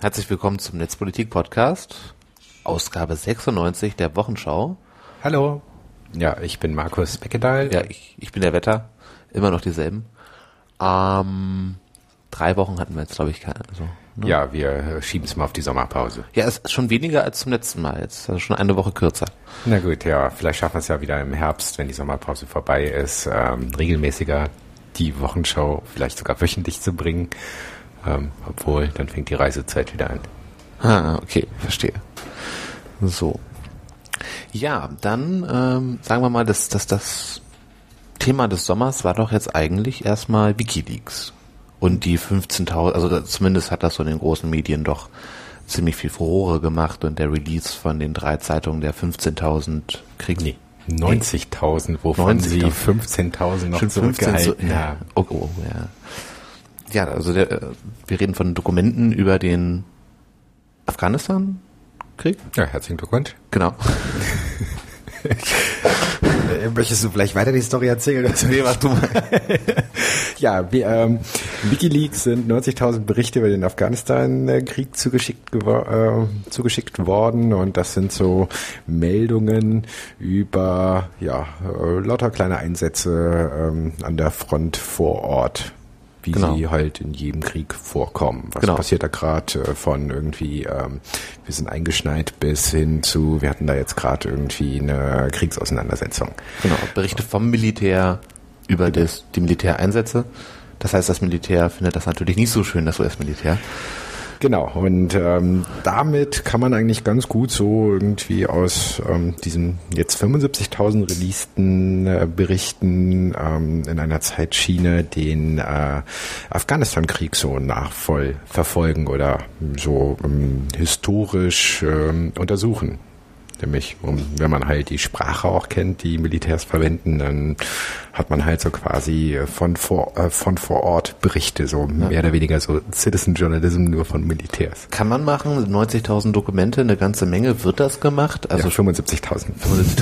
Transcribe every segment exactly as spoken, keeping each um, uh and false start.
Herzlich willkommen zum Netzpolitik-Podcast, Ausgabe sechsundneunzig der Wochenschau. Hallo. Ja, ich bin Markus Beckedahl. Ja, ich, ich bin der Wetter. Immer noch dieselben. Ähm, drei Wochen hatten wir jetzt, glaube ich, keine. Also, ne? Ja, wir schieben es mal auf die Sommerpause. Ja, es ist schon weniger als zum letzten Mal jetzt. Also schon eine Woche kürzer. Na gut, ja, vielleicht schaffen wir es ja wieder im Herbst, wenn die Sommerpause vorbei ist, ähm, regelmäßiger die Wochenschau vielleicht sogar wöchentlich zu bringen. Ähm, obwohl, dann fängt die Reisezeit wieder an. Ah, okay, verstehe. So. Ja, dann ähm, sagen wir mal, dass, dass das Thema des Sommers war doch jetzt eigentlich erstmal WikiLeaks. Und die fünfzehntausend, also da, zumindest hat das so in den großen Medien doch ziemlich viel Furore gemacht und der Release von den drei Zeitungen der fünfzehntausend Kriegs... Nee, neunzigtausend, wovon sie fünfzehntausend noch zurückgehalten haben. Oh, oh, ja. Ja, also der, wir reden von Dokumenten über den Afghanistan-Krieg. Ja, herzlichen Glückwunsch. Genau. Möchtest du vielleicht weiter die Story erzählen? Nee, mach du mal. Ja, wir, ähm, WikiLeaks sind neunzigtausend Berichte über den Afghanistan-Krieg zugeschickt, gewor- äh, zugeschickt worden und das sind so Meldungen über ja äh, lauter kleine Einsätze ähm, an der Front vor Ort. Wie genau. sie halt in jedem Krieg vorkommen. Was genau. passiert da gerade äh, von irgendwie, ähm, wir sind eingeschneit bis hin zu, wir hatten da jetzt gerade irgendwie eine Kriegsauseinandersetzung. Genau, Berichte vom Militär über das, die Militäreinsätze. Das heißt, das Militär findet das natürlich nicht so schön, das U S-Militär. Genau, und ähm, damit kann man eigentlich ganz gut so irgendwie aus ähm, diesen jetzt fünfundsiebzigtausend releaseden äh, Berichten ähm, in einer Zeitschiene den äh, Afghanistan-Krieg so nachvoll verfolgen oder so ähm, historisch ähm, untersuchen. Nämlich, um, wenn man halt die Sprache auch kennt, die Militärs verwenden, dann hat man halt so quasi von vor, äh, von vor Ort Berichte, so ja. mehr oder weniger so Citizen Journalism nur von Militärs. Kann man machen, neunzigtausend Dokumente, eine ganze Menge, wird das gemacht? Also ja, fünfundsiebzigtausend.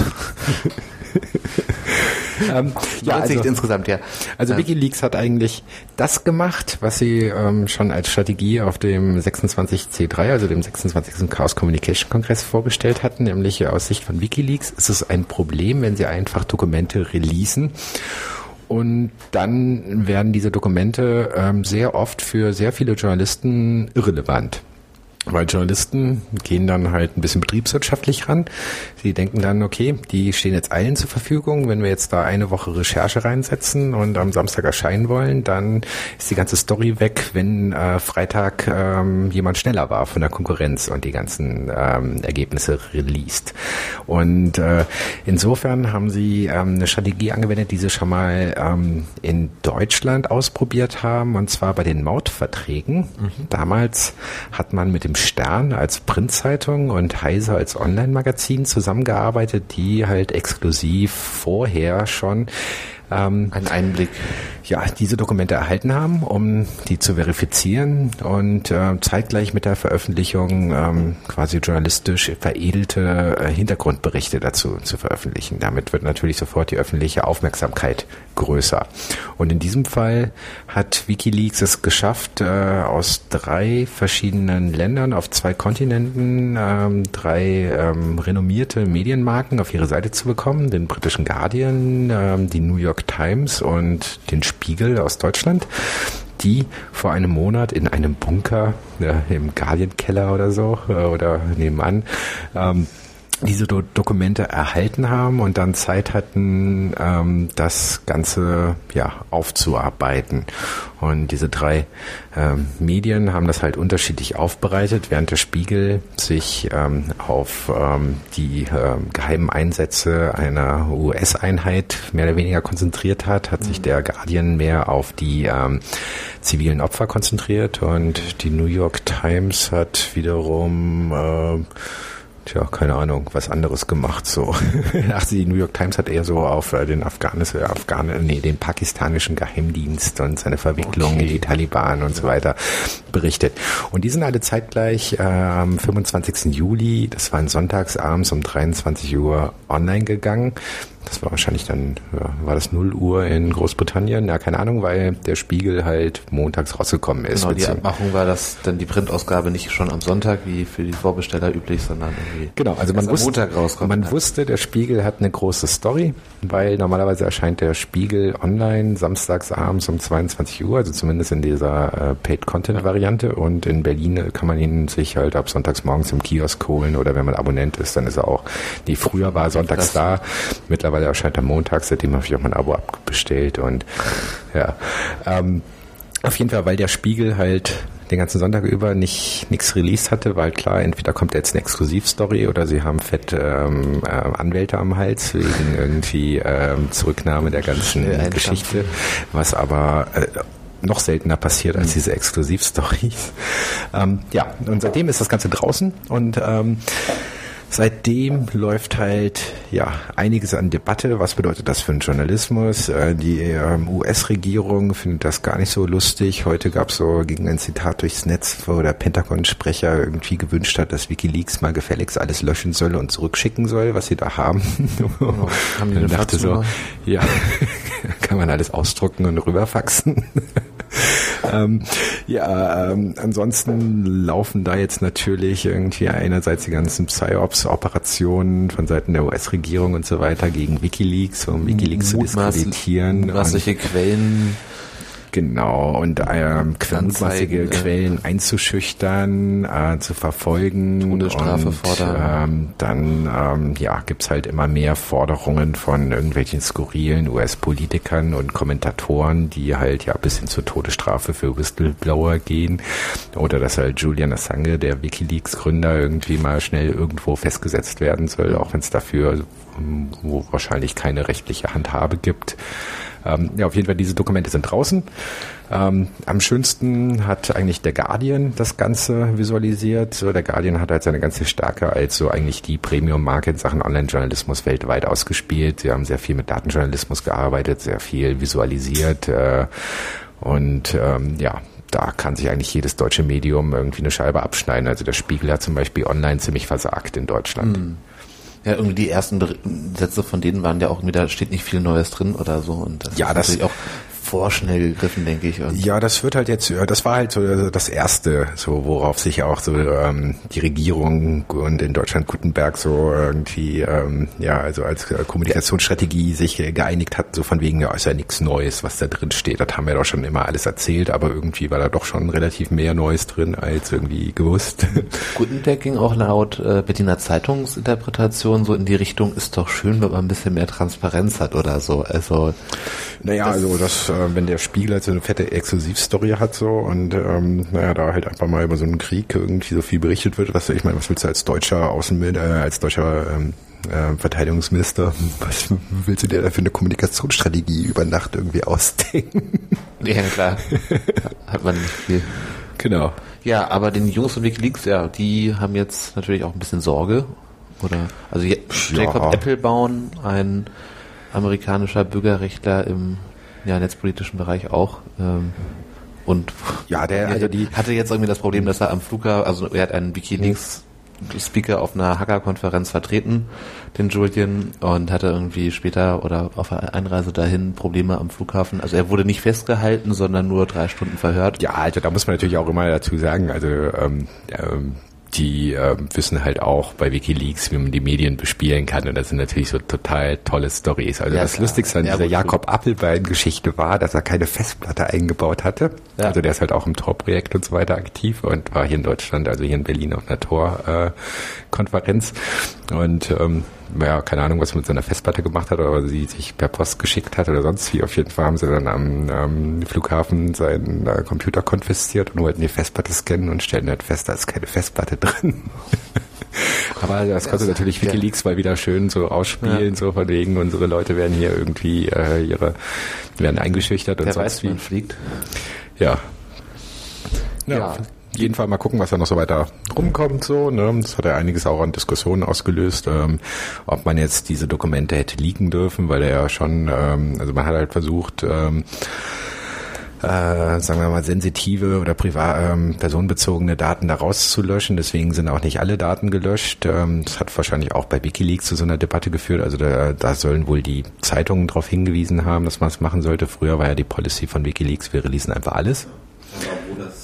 ähm, ja, also, insgesamt, ja. Also WikiLeaks hat eigentlich das gemacht, was sie ähm, schon als Strategie auf dem sechsundzwanzig C drei, also dem sechsundzwanzigsten Chaos Communication Kongress vorgestellt hatten, nämlich aus Sicht von WikiLeaks ist es ein Problem, wenn sie einfach Dokumente releasen. Und dann werden diese Dokumente ähm, sehr oft für sehr viele Journalisten irrelevant. Weil Journalisten gehen dann halt ein bisschen betriebswirtschaftlich ran. Sie denken dann, okay, die stehen jetzt allen zur Verfügung. Wenn wir jetzt da eine Woche Recherche reinsetzen und am Samstag erscheinen wollen, dann ist die ganze Story weg, wenn äh, Freitag ähm, jemand schneller war von der Konkurrenz und die ganzen ähm, Ergebnisse released. Und äh, insofern haben sie ähm, eine Strategie angewendet, die sie schon mal ähm, in Deutschland ausprobiert haben, und zwar bei den Mautverträgen. Mhm. Damals hat man mit dem Stern als Printzeitung und Heise als Online-Magazin zusammengearbeitet, die halt exklusiv vorher schon ähm, einen Einblick, ja, diese Dokumente erhalten haben, um die zu verifizieren und äh, zeitgleich mit der Veröffentlichung ähm, quasi journalistisch veredelte äh, Hintergrundberichte dazu zu veröffentlichen. Damit wird natürlich sofort die öffentliche Aufmerksamkeit größer. Und in diesem Fall hat WikiLeaks es geschafft, äh, aus drei verschiedenen Ländern auf zwei Kontinenten ähm, drei ähm, renommierte Medienmarken auf ihre Seite zu bekommen, den britischen Guardian, ähm, die New York Times und den Spiegel aus Deutschland, die vor einem Monat in einem Bunker äh, im Guardian-Keller oder so äh, oder nebenan ähm, diese Do- Dokumente erhalten haben und dann Zeit hatten, ähm, das Ganze ja aufzuarbeiten. Und diese drei ähm, Medien haben das halt unterschiedlich aufbereitet, während der Spiegel sich ähm, auf ähm, die ähm, geheimen Einsätze einer U S-Einheit mehr oder weniger konzentriert hat, hat mhm. sich der Guardian mehr auf die ähm, zivilen Opfer konzentriert und die New York Times hat wiederum äh, Tja, keine Ahnung, was anderes gemacht so. Ach, die New York Times hat eher so auf äh, den Afghanis, äh, Afghan, nee, den pakistanischen Geheimdienst und seine Verwicklung okay. in die Taliban und so weiter berichtet. Und die sind alle zeitgleich äh, am fünfundzwanzigsten Juli, das war ein Sonntagsabends um dreiundzwanzig Uhr online gegangen. Das war wahrscheinlich dann, ja, war das null Uhr in Großbritannien? Ja, keine Ahnung, weil der Spiegel halt montags rausgekommen ist. Genau, die Abmachung war, dass dann die Printausgabe nicht schon am Sonntag wie für die Vorbesteller üblich, sondern irgendwie genau, also man wusste, Montag rauskommt. Man hat. wusste, der Spiegel hat eine große Story, weil normalerweise erscheint der Spiegel online samstags abends um zweiundzwanzig Uhr, also zumindest in dieser äh, Paid-Content-Variante, und in Berlin kann man ihn sich halt ab sonntags morgens im Kiosk holen, oder wenn man Abonnent ist, dann ist er auch, nee, früher war er sonntags da, mittlerweile erscheint er montags, seitdem habe ich auch mein Abo abbestellt und ja, ähm, auf jeden Fall, weil der Spiegel halt den ganzen Sonntag über nicht nichts released hatte, war halt klar, entweder kommt jetzt eine Exklusivstory oder sie haben fett ähm, äh, Anwälte am Hals wegen irgendwie ähm, Zurücknahme der ganzen ja, Geschichte, was aber äh, noch seltener passiert als diese Exklusivstories. Ähm, ja, und seitdem ist das Ganze draußen und ähm, seitdem läuft halt ja einiges an Debatte. Was bedeutet das für den Journalismus? Äh, die ähm, U S-Regierung findet das gar nicht so lustig. Heute gab es so gegen ein Zitat durchs Netz, wo der Pentagon-Sprecher irgendwie gewünscht hat, dass WikiLeaks mal gefälligst alles löschen soll und zurückschicken soll, was sie da haben. Genau. Haben die dachte so, ja, kann man alles ausdrucken und rüberfaxen. ähm, ja, ähm, ansonsten laufen da jetzt natürlich irgendwie einerseits die ganzen Psyops-Operationen von Seiten der U S-Regierung und so weiter gegen WikiLeaks, um WikiLeaks zu diskreditieren. Mutmaßliche Quellen. Genau, und ähm, mutmaßliche Quellen einzuschüchtern, äh, zu verfolgen. Todesstrafe und, fordern. Ähm, dann ähm, ja, gibt's halt immer mehr Forderungen von irgendwelchen skurrilen U S-Politikern und Kommentatoren, die halt ja bis hin zur Todesstrafe für Whistleblower gehen. Oder dass halt Julian Assange, der WikiLeaks-Gründer, irgendwie mal schnell irgendwo festgesetzt werden soll, auch wenn es dafür wo wahrscheinlich keine rechtliche Handhabe gibt. Ähm, ja, auf jeden Fall, diese Dokumente sind draußen. Ähm, am schönsten hat eigentlich der Guardian das Ganze visualisiert. So, der Guardian hat halt seine ganze Stärke als so eigentlich die Premium-Marke in Sachen Online-Journalismus weltweit ausgespielt. Sie haben sehr viel mit Datenjournalismus gearbeitet, sehr viel visualisiert äh, und ähm, ja, da kann sich eigentlich jedes deutsche Medium irgendwie eine Scheibe abschneiden. Also der Spiegel hat zum Beispiel online ziemlich versagt in Deutschland. Mhm. Ja, irgendwie die ersten Sätze von denen waren ja auch irgendwie, da steht nicht viel Neues drin oder so. Und das ja, ist das natürlich auch vorschnell gegriffen, denke ich. Und ja, das wird halt jetzt, das war halt so das Erste, so worauf sich auch so ähm, die Regierung und in Deutschland Gutenberg so irgendwie, ähm, ja, also als Kommunikationsstrategie sich geeinigt hatten, so von wegen, ja, ist ja nichts Neues, was da drin steht. Das haben wir doch schon immer alles erzählt, aber irgendwie war da doch schon relativ mehr Neues drin als irgendwie gewusst. Gutenberg ging auch laut äh, Berliner Zeitungsinterpretation so in die Richtung, ist doch schön, wenn man ein bisschen mehr Transparenz hat oder so. Also naja, das also das, äh, wenn der Spiegel halt so eine fette Exklusivstory hat so und ähm, naja, da halt einfach mal über so einen Krieg irgendwie so viel berichtet wird, was ich meine, was willst du als deutscher Außenminister, äh, als deutscher ähm, äh, Verteidigungsminister, was willst du dir da für eine Kommunikationsstrategie über Nacht irgendwie ausdenken? Ja, klar. Hat man nicht viel. Genau. Ja, aber den Jungs von WikiLeaks, ja, die haben jetzt natürlich auch ein bisschen Sorge. Oder, also Jacob ja. Appelbaum, ein amerikanischer Bürgerrechtler im ja, netzpolitischen Bereich auch. Ähm, und ja, der also die hatte jetzt irgendwie das Problem, dass er am Flughafen, also er hat einen WikiLeaks-Speaker auf einer Hacker-Konferenz vertreten, den Julian, und hatte irgendwie später oder auf der Einreise dahin Probleme am Flughafen. Also er wurde nicht festgehalten, sondern nur drei Stunden verhört. Ja, also da muss man natürlich auch immer dazu sagen, also ähm, ähm, die äh, wissen halt auch bei WikiLeaks, wie man die Medien bespielen kann, und das sind natürlich so total tolle Stories. Also ja, das klar. Lustigste an ja, dieser Jakob Appelbein-Geschichte war, dass er keine Festplatte eingebaut hatte. Ja. Also der ist halt auch im Tor-Projekt und so weiter aktiv und war hier in Deutschland, also hier in Berlin auf einer Tor-Konferenz äh, und ähm, ja, keine Ahnung, was er mit seiner Festplatte gemacht hat, oder sie sich per Post geschickt hat oder sonst wie. Auf jeden Fall haben sie dann am ähm, Flughafen seinen äh, Computer konfisziert und wollten die Festplatte scannen und stellen halt fest, da ist keine Festplatte drin. Aber das konnte ja, natürlich WikiLeaks mal wieder schön so ausspielen, ja. so von wegen, unsere Leute werden hier irgendwie äh, ihre, werden eingeschüchtert und Wer sonst weiß, wie. Man fliegt. Ja. Ja. ja. jeden Fall mal gucken, was da noch so weiter rumkommt. So, ne? Das hat ja einiges auch an Diskussionen ausgelöst, ähm, ob man jetzt diese Dokumente hätte leaken dürfen, weil er ja schon, ähm, also man hat halt versucht, ähm, Äh, sagen wir mal, sensitive oder privat, ähm, personenbezogene Daten da rauszulöschen. Deswegen sind auch nicht alle Daten gelöscht. Ähm, das hat wahrscheinlich auch bei WikiLeaks zu so einer Debatte geführt. Also da, da sollen wohl die Zeitungen darauf hingewiesen haben, dass man es machen sollte. Früher war ja die Policy von WikiLeaks, wir releasen einfach alles. Wo das,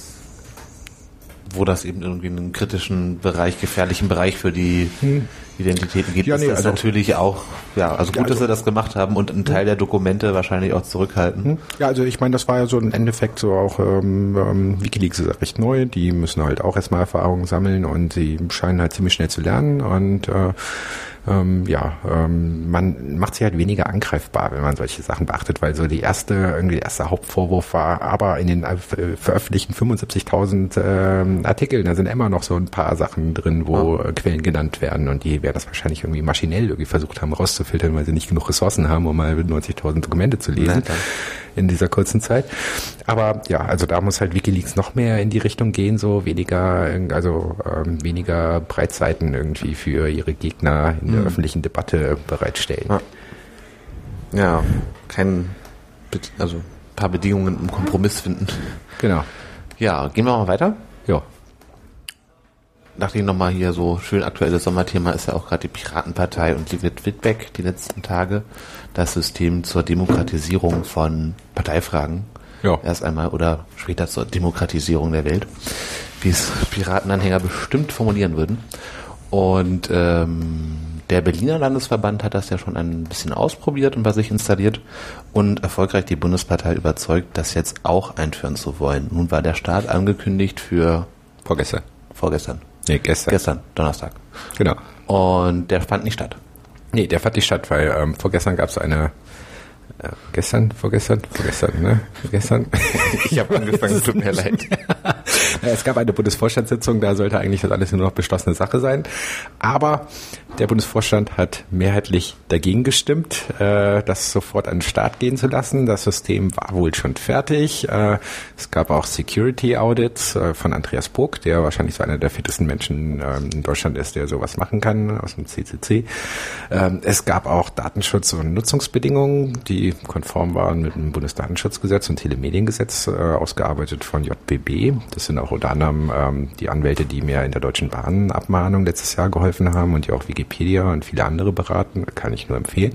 wo das eben irgendwie in einen kritischen Bereich, gefährlichen Bereich für die hm. Identitäten gibt, ja, nee, ist das also natürlich auch, ja, also gut, ja, also, dass sie das gemacht haben und einen Teil der Dokumente wahrscheinlich auch zurückhalten. Ja, also ich meine, das war ja so im Endeffekt so auch, ähm, ähm, WikiLeaks ist ja recht neu, die müssen halt auch erstmal Erfahrungen sammeln und sie scheinen halt ziemlich schnell zu lernen und äh, Ähm, ja, ähm, man macht sich halt weniger angreifbar, wenn man solche Sachen beachtet, weil so die erste, irgendwie der erste Hauptvorwurf war, aber in den äh, veröffentlichten fünfundsiebzigtausend äh, Artikeln, da sind immer noch so ein paar Sachen drin, wo ja. Quellen genannt werden und die werden das wahrscheinlich irgendwie maschinell irgendwie versucht haben rauszufiltern, weil sie nicht genug Ressourcen haben, um mal neunzigtausend Dokumente zu lesen. Nein, in dieser kurzen Zeit. Aber ja, also da muss halt WikiLeaks noch mehr in die Richtung gehen, so weniger, also ähm, weniger Breitseiten irgendwie für ihre Gegner in der mhm. öffentlichen Debatte bereitstellen. Ja, ja kein, also ein paar Bedingungen im Kompromiss finden. Genau. Ja, gehen wir mal weiter? Ja. Nachdem nochmal hier so schön aktuelles Sommerthema ist ja auch gerade die Piratenpartei und Liquid Feedback die letzten Tage. Das System zur Demokratisierung von Parteifragen. Ja. Erst einmal oder später zur Demokratisierung der Welt. Wie es Piratenanhänger bestimmt formulieren würden. Und ähm, der Berliner Landesverband hat das ja schon ein bisschen ausprobiert und bei sich installiert und erfolgreich die Bundespartei überzeugt, das jetzt auch einführen zu wollen. Nun war der Start angekündigt für vorgestern. Vorgestern. Nee, gestern. Gestern, Donnerstag. Genau. Und der fand nicht statt. Nee, der fand nicht statt, weil ähm, vorgestern gab es eine äh, gestern, vorgestern, vorgestern, ne? Gestern. Ich habe angefangen, tut mir leid. Es gab eine Bundesvorstandssitzung, da sollte eigentlich das alles nur noch beschlossene Sache sein. Aber der Bundesvorstand hat mehrheitlich dagegen gestimmt, äh, das sofort an den Start gehen zu lassen. Das System war wohl schon fertig. Äh, es gab auch Security Audits äh, von Andreas Pog, der wahrscheinlich so einer der fittesten Menschen äh, in Deutschland ist, der sowas machen kann, aus dem C C C. Äh, es gab auch Datenschutz- und Nutzungsbedingungen, die konform waren mit dem Bundesdatenschutzgesetz und Telemediengesetz, äh, ausgearbeitet von J B B. Das sind auch unter anderem ähm, die Anwälte, die mir in der Deutschen Bahn-Abmahnung letztes Jahr geholfen haben und die auch Wikipedia und viele andere beraten, kann ich nur empfehlen.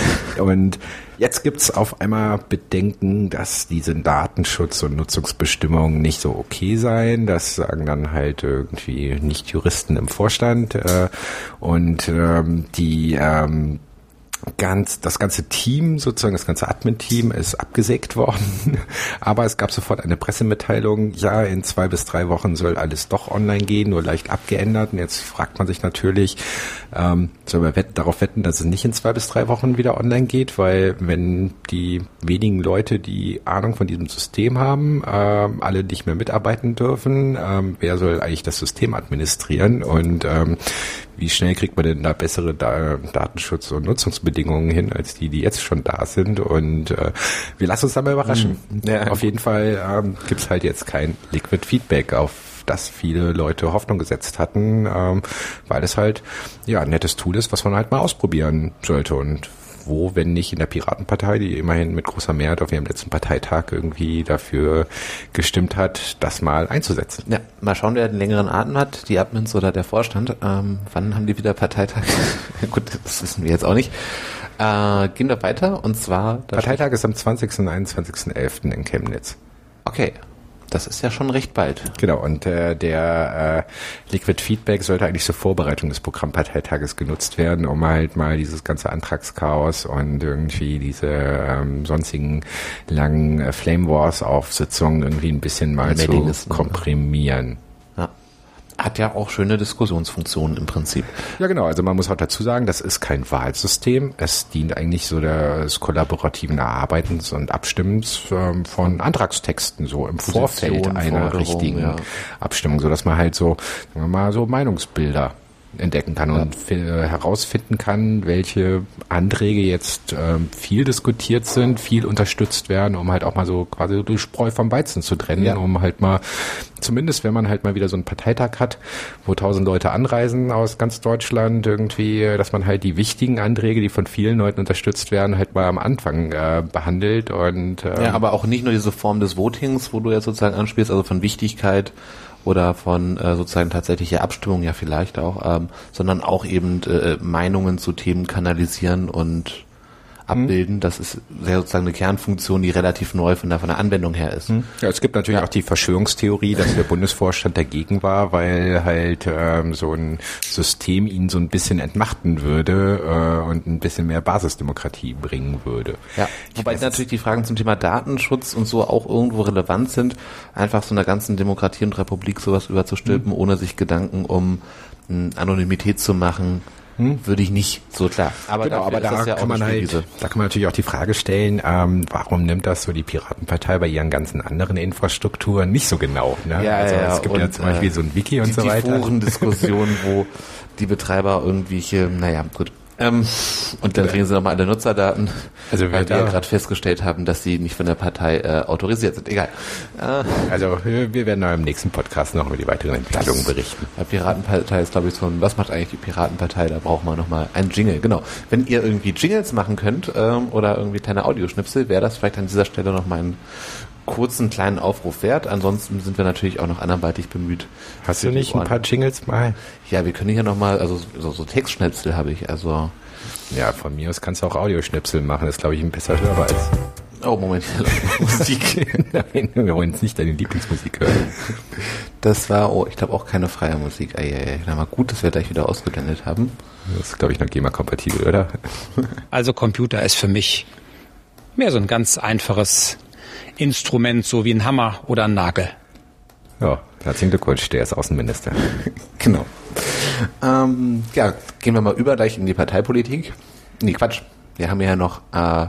Und jetzt gibt's auf einmal Bedenken, dass diese Datenschutz- und Nutzungsbestimmungen nicht so okay seien. Das sagen dann halt irgendwie Nicht-Juristen im Vorstand. Äh, und ähm, die ähm, Ganz, das ganze Team, sozusagen das ganze Admin-Team ist abgesägt worden, aber es gab sofort eine Pressemitteilung, ja, in zwei bis drei Wochen soll alles doch online gehen, nur leicht abgeändert. Und jetzt fragt man sich natürlich, ähm, soll man wetten, darauf wetten, dass es nicht in zwei bis drei Wochen wieder online geht, weil wenn die wenigen Leute, die Ahnung von diesem System haben, ähm, alle nicht mehr mitarbeiten dürfen, ähm, wer soll eigentlich das System administrieren und ähm, wie schnell kriegt man denn da bessere da- Datenschutz- und Nutzungsbedingungen hin, als die, die jetzt schon da sind? Und äh, wir lassen uns da mal überraschen. Ja. Auf jeden Fall ähm, gibt's halt jetzt kein Liquid Feedback, auf das viele Leute Hoffnung gesetzt hatten, ähm, weil es halt ja ein nettes Tool ist, was man halt mal ausprobieren sollte. Und wo, wenn nicht in der Piratenpartei, die immerhin mit großer Mehrheit auf ihrem letzten Parteitag irgendwie dafür gestimmt hat, das mal einzusetzen. Ja, mal schauen, wer den längeren Atem hat, die Admins oder der Vorstand. Ähm, wann haben die wieder Parteitag? Gut, das wissen wir jetzt auch nicht. Äh, gehen wir weiter und zwar... Parteitag ist am zwanzigsten und einundzwanzigsten elften in Chemnitz. Okay. Das ist ja schon recht bald. Genau, und äh, der äh, Liquid Feedback sollte eigentlich zur Vorbereitung des Programmparteitages genutzt werden, um halt mal dieses ganze Antragschaos und irgendwie diese ähm, sonstigen langen äh, Flame Wars Aufsitzungen irgendwie ein bisschen mal zu komprimieren. Ja. Hat ja auch schöne Diskussionsfunktionen im Prinzip. Ja, genau. Also man muss auch dazu sagen, das ist kein Wahlsystem. Es dient eigentlich so des kollaborativen Erarbeitens und Abstimmens ähm, von Antragstexten, so im Vorfeld einer richtigen ja. Abstimmung, so dass man halt so, sagen wir mal, so Meinungsbilder entdecken kann und ja. herausfinden kann, welche Anträge jetzt ähm, viel diskutiert sind, viel unterstützt werden, um halt auch mal so quasi die Spreu vom Weizen zu trennen, ja. um halt mal, zumindest wenn man halt mal wieder so einen Parteitag hat, wo tausend Leute anreisen aus ganz Deutschland irgendwie, dass man halt die wichtigen Anträge, die von vielen Leuten unterstützt werden, halt mal am Anfang äh, behandelt und ähm, ja, aber auch nicht nur diese Form des Votings, wo du jetzt sozusagen anspielst, also von Wichtigkeit oder von äh, sozusagen tatsächlicher Abstimmung ja vielleicht auch, ähm, sondern auch eben äh, Meinungen zu Themen kanalisieren und abbilden. Das ist sehr sozusagen eine Kernfunktion, die relativ neu von der, von der Anwendung her ist. Ja, es gibt natürlich ja. auch die Verschwörungstheorie, dass der Bundesvorstand dagegen war, weil halt ähm, so ein System ihn so ein bisschen entmachten würde äh, und ein bisschen mehr Basisdemokratie bringen würde. Ja, wobei natürlich die Fragen zum Thema Datenschutz und so auch irgendwo relevant sind, einfach so einer ganzen Demokratie und Republik sowas überzustülpen, mhm. ohne sich Gedanken um m, Anonymität zu machen, Hm? würde ich nicht, so klar. Aber, genau, aber da ja kann man halt, da kann man natürlich auch die Frage stellen, ähm, warum nimmt das so die Piratenpartei bei ihren ganzen anderen Infrastrukturen nicht so genau? Ne? Ja, also ja, es gibt und, ja zum Beispiel so ein Wiki und die, so weiter. Die Forendiskussion, wo die Betreiber irgendwelche, naja, gut. Ähm, und dann kriegen sie nochmal alle Nutzerdaten, also weil wir ja gerade festgestellt haben, dass sie nicht von der Partei äh, autorisiert sind. Egal. Äh, also wir werden im nächsten Podcast noch über die weiteren Entwicklungen berichten. Die Piratenpartei ist, glaube ich, so ein, was macht eigentlich die Piratenpartei? Da braucht man nochmal einen Jingle. Genau. Wenn ihr irgendwie Jingles machen könnt ähm, oder irgendwie kleine Audioschnipsel, wäre das vielleicht an dieser Stelle nochmal ein kurzen kleinen Aufruf wert. Ansonsten sind wir natürlich auch noch anderweitig bemüht. Hast du nicht ein paar Jingles mal? Ja, wir können hier nochmal, also so, so Textschnipsel habe ich, also. Ja, von mir aus kannst du auch Audioschnipsel machen, das ist, glaube ich, ein besser hörbar als. Oh, Moment, Musik. Nein, wir wollen jetzt nicht deine Lieblingsmusik hören. Das war, oh, ich glaube auch keine freie Musik. Eieiei, na mal gut, dass wir gleich wieder ausgeblendet haben. Das ist, glaube ich, noch GEMA-kompatibel, oder? Also Computer ist für mich mehr so ein ganz einfaches Instrument, so wie ein Hammer oder ein Nagel. Ja, herzlichen Glückwunsch, der ist Außenminister. Genau. Ähm, ja, gehen wir mal über gleich in die Parteipolitik. Nee, Quatsch. Wir haben ja noch äh,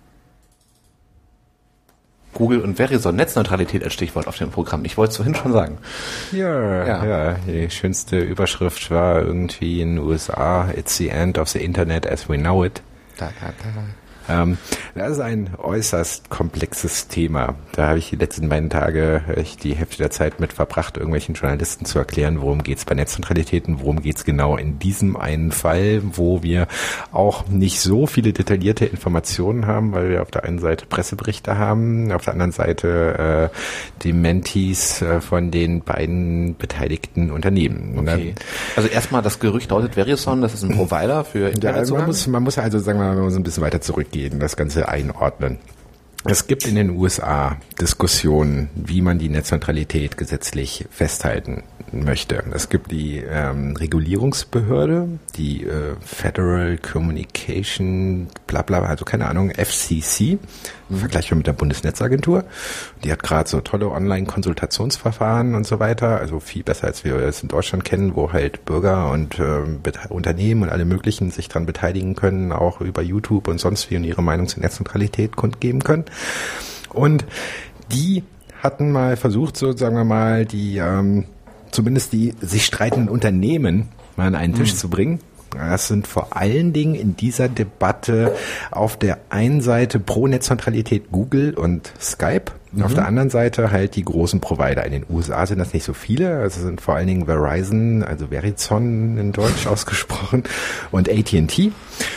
Google und Verizon, Netzneutralität als Stichwort auf dem Programm. Ich wollte es vorhin schon sagen. Ja, ja, ja, die schönste Überschrift war irgendwie in den U S A, It's the end of the Internet as we know it. Da, da, da. Ähm, das ist ein äußerst komplexes Thema. Da habe ich die letzten beiden Tage ich die Hälfte der Zeit mit verbracht, irgendwelchen Journalisten zu erklären, worum geht's bei Netzneutralitäten, worum geht's genau in diesem einen Fall, wo wir auch nicht so viele detaillierte Informationen haben, weil wir auf der einen Seite Presseberichte haben, auf der anderen Seite äh, Dementis äh, von den beiden beteiligten Unternehmen. Okay. Also erstmal das Gerücht lautet Verizon, das ist ein Provider für Internetzugang. Ja, man muss, man muss also sagen wir mal so ein bisschen weiter zurück das Ganze einordnen. Es gibt in den U S A Diskussionen, wie man die Netzneutralität gesetzlich festhalten möchte. Es gibt die ähm, Regulierungsbehörde, die äh, Federal Communication, bla bla, also keine Ahnung, F C C, mhm. vergleichbar mit der Bundesnetzagentur. Die hat gerade so tolle Online-Konsultationsverfahren und so weiter, also viel besser, als wir es in Deutschland kennen, wo halt Bürger und äh, Unternehmen und alle möglichen sich dran beteiligen können, auch über YouTube und sonst wie und ihre Meinung zur Netzneutralität kundgeben können. Und die hatten mal versucht, so sagen wir mal, die ähm, zumindest die sich streitenden Unternehmen mal an einen Tisch mhm. zu bringen. Das sind vor allen Dingen in dieser Debatte auf der einen Seite pro Netzneutralität Google und Skype, mhm. auf der anderen Seite halt die großen Provider. In den U S A sind das nicht so viele, also sind vor allen Dingen Verizon, also Verizon in Deutsch ausgesprochen, und A T and T.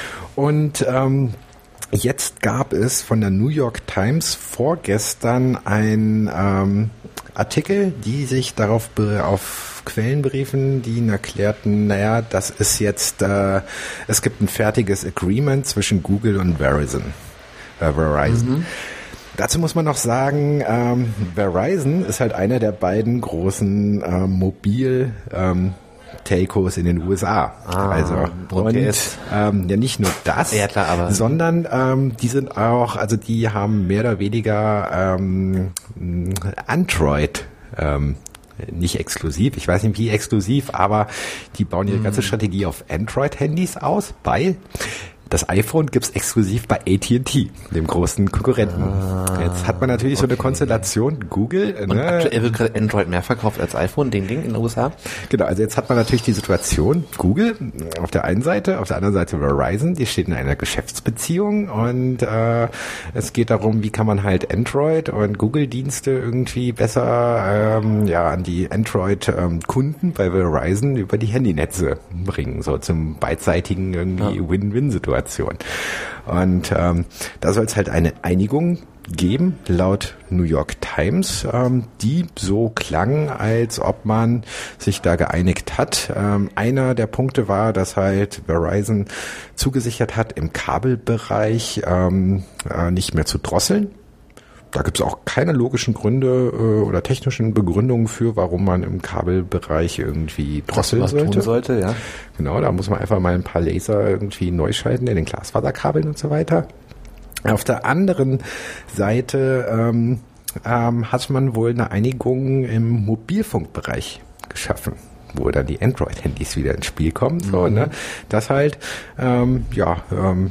Und ähm, jetzt gab es von der New York Times vorgestern ein ähm, Artikel, die sich darauf be- auf Quellen beriefen, die ihnen erklärten, naja, das ist jetzt, äh, es gibt ein fertiges Agreement zwischen Google und Verizon. Äh, Verizon. Mhm. Dazu muss man noch sagen, ähm, Verizon ist halt einer der beiden großen äh, Mobil- ähm, Telcos in den U S A. Ah, also und ähm, ja nicht nur das, ja, klar, aber sondern ähm, die sind auch, also die haben mehr oder weniger ähm, Android ähm, nicht exklusiv, ich weiß nicht wie exklusiv, aber die bauen ihre ganze Strategie auf Android-Handys aus, weil Das iPhone gibt's exklusiv bei A T and T, dem großen Konkurrenten. Ah, jetzt hat man natürlich okay. so eine Konstellation, Google. Und ne? aktuell wird gerade Android mehr verkauft als iPhone, Ding Ding in den U S A. Genau, also jetzt hat man natürlich die Situation, Google auf der einen Seite, auf der anderen Seite Verizon, die steht in einer Geschäftsbeziehung und äh, es geht darum, wie kann man halt Android und Google-Dienste irgendwie besser ähm, ja an die Android-Kunden ähm, bei Verizon über die Handynetze bringen, so zum beidseitigen irgendwie ja. Win-Win-Situation. Und ähm, da soll es halt eine Einigung geben, laut New York Times, ähm, die so klang, als ob man sich da geeinigt hat. Ähm, einer der Punkte war, dass halt Verizon zugesichert hat, im Kabelbereich ähm, äh, nicht mehr zu drosseln. Da gibt es auch keine logischen Gründe äh, oder technischen Begründungen für, warum man im Kabelbereich irgendwie drosseln was sollte. Tun sollte, ja. Genau, da muss man einfach mal ein paar Laser irgendwie neu schalten in den Glasfaserkabeln und so weiter. Auf der anderen Seite ähm, ähm, hat man wohl eine Einigung im Mobilfunkbereich geschaffen, wo dann die Android-Handys wieder ins Spiel kommen. So, mhm. ne? Das halt, ähm, ja, ähm,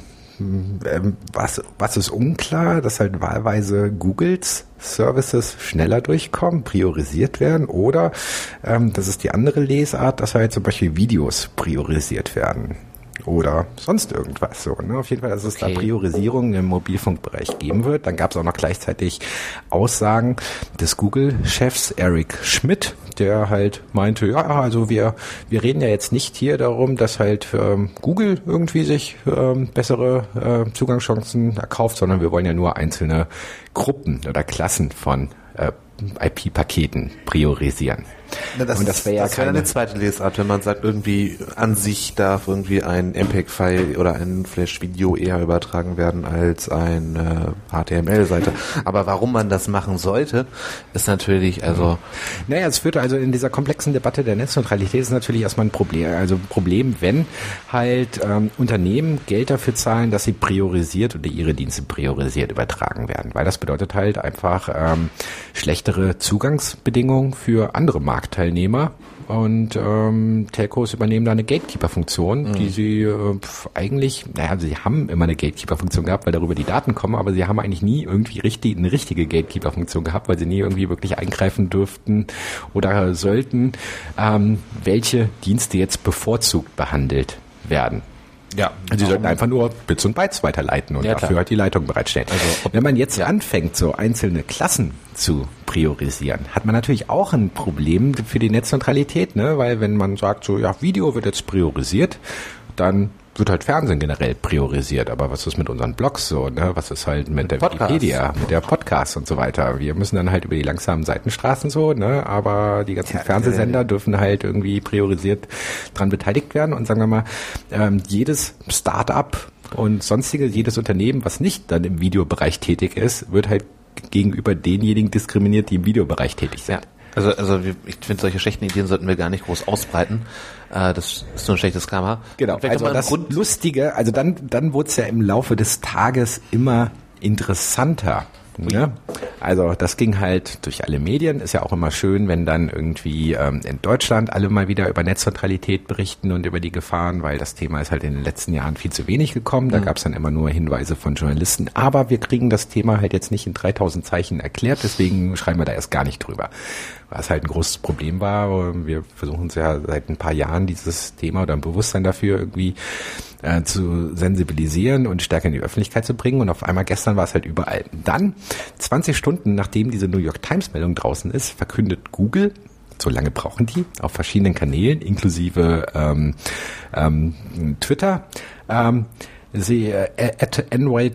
Was, was ist unklar, dass halt wahlweise Googles Services schneller durchkommen, priorisiert werden oder, ähm, das ist die andere Lesart, dass halt zum Beispiel Videos priorisiert werden oder sonst irgendwas so. Ne? Auf jeden Fall, dass es okay. da Priorisierungen im Mobilfunkbereich geben wird. Dann gab es auch noch gleichzeitig Aussagen des Google-Chefs Eric Schmidt, der halt meinte, ja, also wir wir reden ja jetzt nicht hier darum, dass halt ähm, Google irgendwie sich ähm, bessere äh, Zugangschancen erkauft, sondern wir wollen ja nur einzelne Gruppen oder Klassen von äh, I P-Paketen priorisieren. Na, das, und das wäre ja das wär eine zweite Lesart, wenn man sagt, irgendwie an sich darf irgendwie ein M P E G-File oder ein Flash-Video eher übertragen werden als eine H T M L-Seite. Aber warum man das machen sollte, ist natürlich, also... Naja, es führt also in dieser komplexen Debatte der Netzneutralität ist natürlich erstmal ein Problem. Also ein Problem, wenn halt ähm, Unternehmen Geld dafür zahlen, dass sie priorisiert oder ihre Dienste priorisiert übertragen werden. Weil das bedeutet halt einfach ähm, schlechtere Zugangsbedingungen für andere Marken. Teilnehmer und ähm, Telcos übernehmen da eine Gatekeeper-Funktion, mhm. die sie äh, eigentlich, naja, sie haben immer eine Gatekeeper-Funktion gehabt, weil darüber die Daten kommen, aber sie haben eigentlich nie irgendwie richtig eine richtige Gatekeeper-Funktion gehabt, weil sie nie irgendwie wirklich eingreifen dürften oder sollten, ähm, welche Dienste jetzt bevorzugt behandelt werden. Ja, sie sollten einfach nur Bits und Bytes weiterleiten und ja, dafür halt die Leitung bereitstellen. Also, wenn man jetzt ja. anfängt, so einzelne Klassen zu priorisieren, hat man natürlich auch ein Problem für die Netzneutralität, ne? Weil wenn man sagt, so ja, Video wird jetzt priorisiert, dann wird halt Fernsehen generell priorisiert, aber was ist mit unseren Blogs so, ne? Was ist halt mit, mit der Podcast. Wikipedia, mit der Podcast und so weiter? Wir müssen dann halt über die langsamen Seitenstraßen so, ne? Aber die ganzen ja, Fernsehsender äh, dürfen halt irgendwie priorisiert dran beteiligt werden und sagen wir mal, ähm, jedes Start-up und sonstige, jedes Unternehmen, was nicht dann im Videobereich tätig ist, wird halt gegenüber denjenigen diskriminiert, die im Videobereich tätig sind. Ja. Also, also ich finde, solche schlechten Ideen sollten wir gar nicht groß ausbreiten. Äh, das ist nur ein schlechtes Karma. Genau, also das Grund- Lustige, also dann, dann wurde es ja im Laufe des Tages immer interessanter. Ne? Also das ging halt durch alle Medien. Ist ja auch immer schön, wenn dann irgendwie ähm, in Deutschland alle mal wieder über Netzneutralität berichten und über die Gefahren, weil das Thema ist halt in den letzten Jahren viel zu wenig gekommen. Da mhm. gab es dann immer nur Hinweise von Journalisten. Aber wir kriegen das Thema halt jetzt nicht in dreitausend Zeichen erklärt, deswegen schreiben wir da erst gar nicht drüber. Was halt ein großes Problem war. Wir versuchen es ja seit ein paar Jahren, dieses Thema oder ein Bewusstsein dafür irgendwie äh, zu sensibilisieren und stärker in die Öffentlichkeit zu bringen. Und auf einmal gestern war es halt überall. Dann, zwanzig Stunden nachdem diese New York Times Meldung draußen ist, verkündet Google, so lange brauchen die, auf verschiedenen Kanälen, inklusive ähm, ähm, Twitter, ähm, sie, äh, at N Y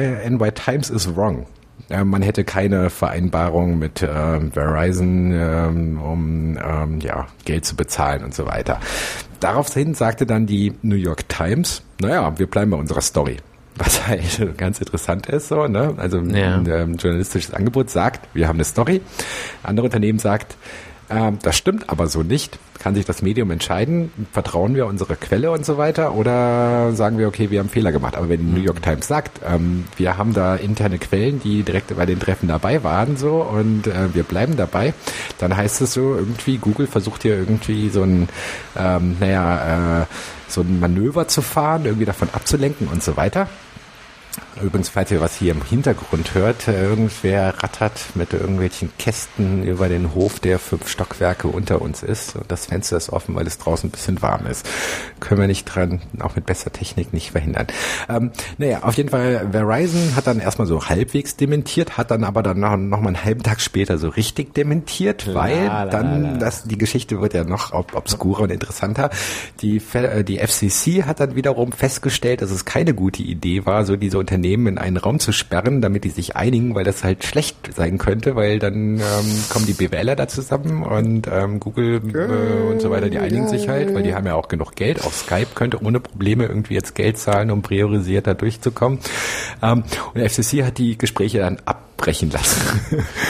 Times is wrong. Man hätte keine Vereinbarung mit ähm, Verizon, ähm, um ähm, ja, Geld zu bezahlen und so weiter. Daraufhin sagte dann die New York Times, naja, wir bleiben bei unserer Story. Was halt ganz interessant ist, so, ne? Also ja. ein ähm, journalistisches Angebot sagt, wir haben eine Story. Andere Unternehmen sagt, Ähm, das stimmt aber so nicht. Kann sich das Medium entscheiden, vertrauen wir unserer Quelle und so weiter oder sagen wir, okay, wir haben Fehler gemacht. Aber wenn die New York Times sagt, ähm, wir haben da interne Quellen, die direkt bei den Treffen dabei waren so und äh, wir bleiben dabei, dann heißt es so, irgendwie Google versucht hier irgendwie so ein, ähm, naja, äh, so ein Manöver zu fahren, irgendwie davon abzulenken und so weiter. Übrigens, falls ihr was hier im Hintergrund hört, irgendwer rattert mit irgendwelchen Kästen über den Hof, der fünf Stockwerke unter uns ist. Und das Fenster ist offen, weil es draußen ein bisschen warm ist. Können wir nicht dran, auch mit besser Technik nicht verhindern. Ähm, naja, auf jeden Fall, Verizon hat dann erstmal so halbwegs dementiert, hat dann aber dann noch, noch mal einen halben Tag später so richtig dementiert, la, weil la, dann, la, la. Das, die Geschichte wird ja noch ob, obskurer und interessanter. Die, die F C C hat dann wiederum festgestellt, dass es keine gute Idee war, so diese Unternehmen in einen Raum zu sperren, damit die sich einigen, weil das halt schlecht sein könnte, weil dann ähm, kommen die B W Ler da zusammen und ähm, Google äh, und so weiter, die einigen sich halt, weil die haben ja auch genug Geld. Auch Skype könnte ohne Probleme irgendwie jetzt Geld zahlen, um priorisiert da durchzukommen. Ähm, und der F C C hat die Gespräche dann abbrechen lassen.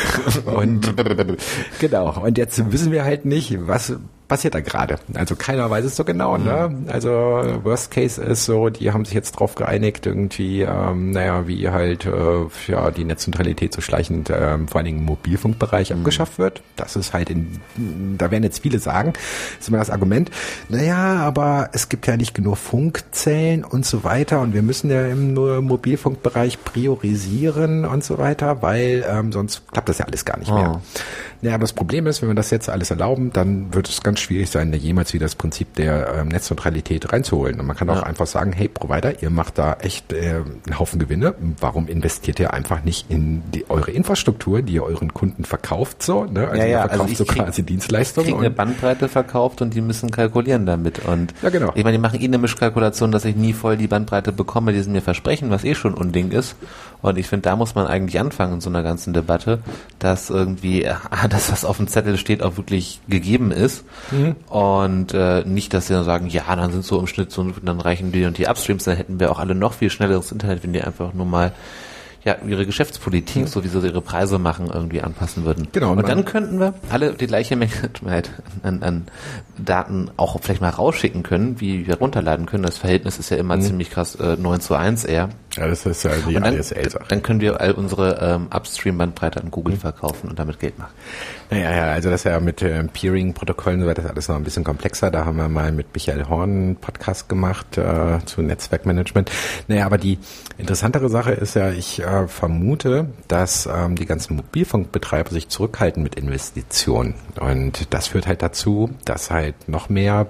Und genau, und jetzt wissen wir halt nicht, was passiert da gerade. Also keiner weiß es so genau, ne? Also Worst Case ist so, die haben sich jetzt drauf geeinigt, irgendwie, ähm, naja, wie halt äh, ja die Netzneutralität so schleichend ähm, vor allen Dingen im Mobilfunkbereich mhm. abgeschafft wird. Das ist halt in, da werden jetzt viele sagen, das ist immer das Argument, naja, aber es gibt ja nicht genug Funkzellen und so weiter und wir müssen ja im nur Mobilfunkbereich priorisieren und so weiter, weil ähm, sonst klappt das ja alles gar nicht mehr. Oh. Ja, aber das Problem ist, wenn wir das jetzt alles erlauben, dann wird es ganz schwierig sein, da jemals wieder das Prinzip der ähm, Netzneutralität reinzuholen. Und man kann auch ja. einfach sagen, hey Provider, ihr macht da echt äh, einen Haufen Gewinne. Warum investiert ihr einfach nicht in die, eure Infrastruktur, die ihr euren Kunden verkauft? So, ne? Also ja, ja, ihr verkauft also so krieg, quasi Dienstleistungen. Ich krieg eine Bandbreite verkauft und die müssen kalkulieren damit. Und ja, genau. Ich meine, die machen eh eine Mischkalkulation, dass ich nie voll die Bandbreite bekomme, die sie mir versprechen, was eh schon Unding ist. Und ich finde, da muss man eigentlich anfangen in so einer ganzen Debatte, dass irgendwie ah, das, was auf dem Zettel steht, auch wirklich gegeben ist. Mhm. Und äh, nicht, dass sie dann sagen, ja, dann sind so im Schnitt so, dann reichen die und die Upstreams, dann hätten wir auch alle noch viel schnelleres Internet, wenn die einfach nur mal ja ihre Geschäftspolitik, mhm. so wie sie ihre Preise machen, irgendwie anpassen würden. Genau. Und dann könnten wir alle die gleiche Menge an, an Daten auch vielleicht mal rausschicken können, wie wir runterladen können. Das Verhältnis ist ja immer mhm. ziemlich krass äh, neun zu eins eher. Ja, das ist ja die A D S L-Sache. Dann können wir all unsere ähm, Upstream-Bandbreite an Google mhm. verkaufen und damit Geld machen. Naja, ja, also das ist ja mit äh, Peering-Protokollen und so weiter, das ist alles noch ein bisschen komplexer. Da haben wir mal mit Michael Horn einen Podcast gemacht äh, zu Netzwerkmanagement. Naja, aber die interessantere Sache ist ja, ich äh, vermute, dass ähm, die ganzen Mobilfunkbetreiber sich zurückhalten mit Investitionen. Und das führt halt dazu, dass halt noch mehr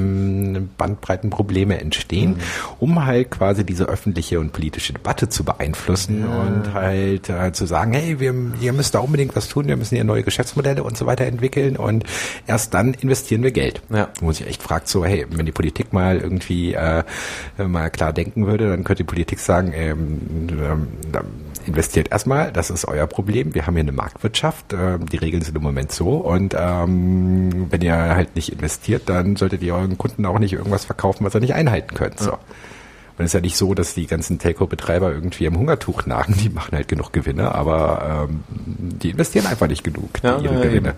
Bandbreitenprobleme entstehen, mhm. um halt quasi diese öffentliche und politische Debatte zu beeinflussen ja. und halt äh, zu sagen, hey, wir, ihr müsst da unbedingt was tun, wir müssen hier neue Geschäftsmodelle und so weiter entwickeln und erst dann investieren wir Geld. Ja. Wo man sich echt fragt, so, hey, wenn die Politik mal irgendwie äh, mal klar denken würde, dann könnte die Politik sagen, ähm, ähm, investiert erstmal, das ist euer Problem, wir haben hier eine Marktwirtschaft, äh, die Regeln sind im Moment so und ähm, wenn ihr halt nicht investiert, dann solltet ihr euren Kunden auch nicht irgendwas verkaufen, was ihr nicht einhalten könnt. So. Und es ist ja nicht so, dass die ganzen Telco-Betreiber irgendwie am Hungertuch nagen, die machen halt genug Gewinne, aber ähm, die investieren einfach nicht genug, ja, ihre ja, Gewinne.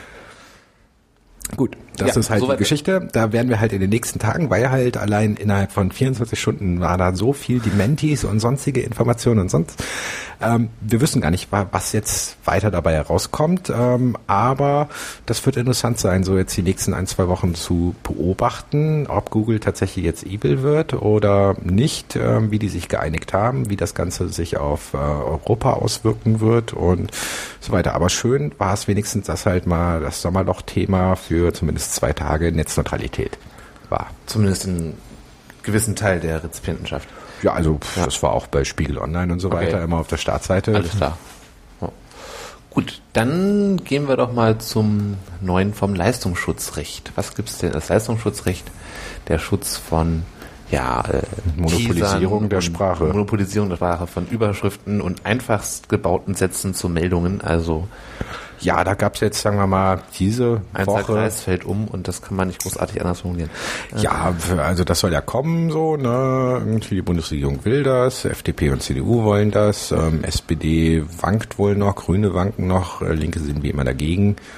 Gut, das ja, ist halt die Geschichte. Da werden wir halt in den nächsten Tagen, weil halt allein innerhalb von vierundzwanzig Stunden war da so viel Dementis und sonstige Informationen und sonst. Ähm, wir wissen gar nicht, was jetzt weiter dabei herauskommt, ähm, aber das wird interessant sein, so jetzt die nächsten ein, zwei Wochen zu beobachten, ob Google tatsächlich jetzt evil wird oder nicht, ähm, wie die sich geeinigt haben, wie das Ganze sich auf äh, Europa auswirken wird und so weiter. Aber schön war es wenigstens, dass halt mal das Sommerloch-Thema für zumindest zwei Tage Netzneutralität war. Zumindest in gewissen Teil der Rezipientenschaft. Ja, also ja. das war auch bei Spiegel Online und so okay. weiter immer auf der Startseite. Alles klar. Oh. Gut, dann gehen wir doch mal zum neuen vom Leistungsschutzrecht. Was gibt es denn als Leistungsschutzrecht? Der Schutz von ja, äh, Monopolisierung der Sprache. Monopolisierung der Sprache von Überschriften und einfachst gebauten Sätzen zu Meldungen. Also ja, da gab es jetzt, sagen wir mal, diese ein Woche. Kreis fällt um und das kann man nicht großartig anders formulieren. Ja, also das soll ja kommen so, ne? Irgendwie die Bundesregierung will das, F D P und C D U wollen das, ähm, S P D wankt wohl noch, Grüne wanken noch, äh, Linke sind wie immer dagegen.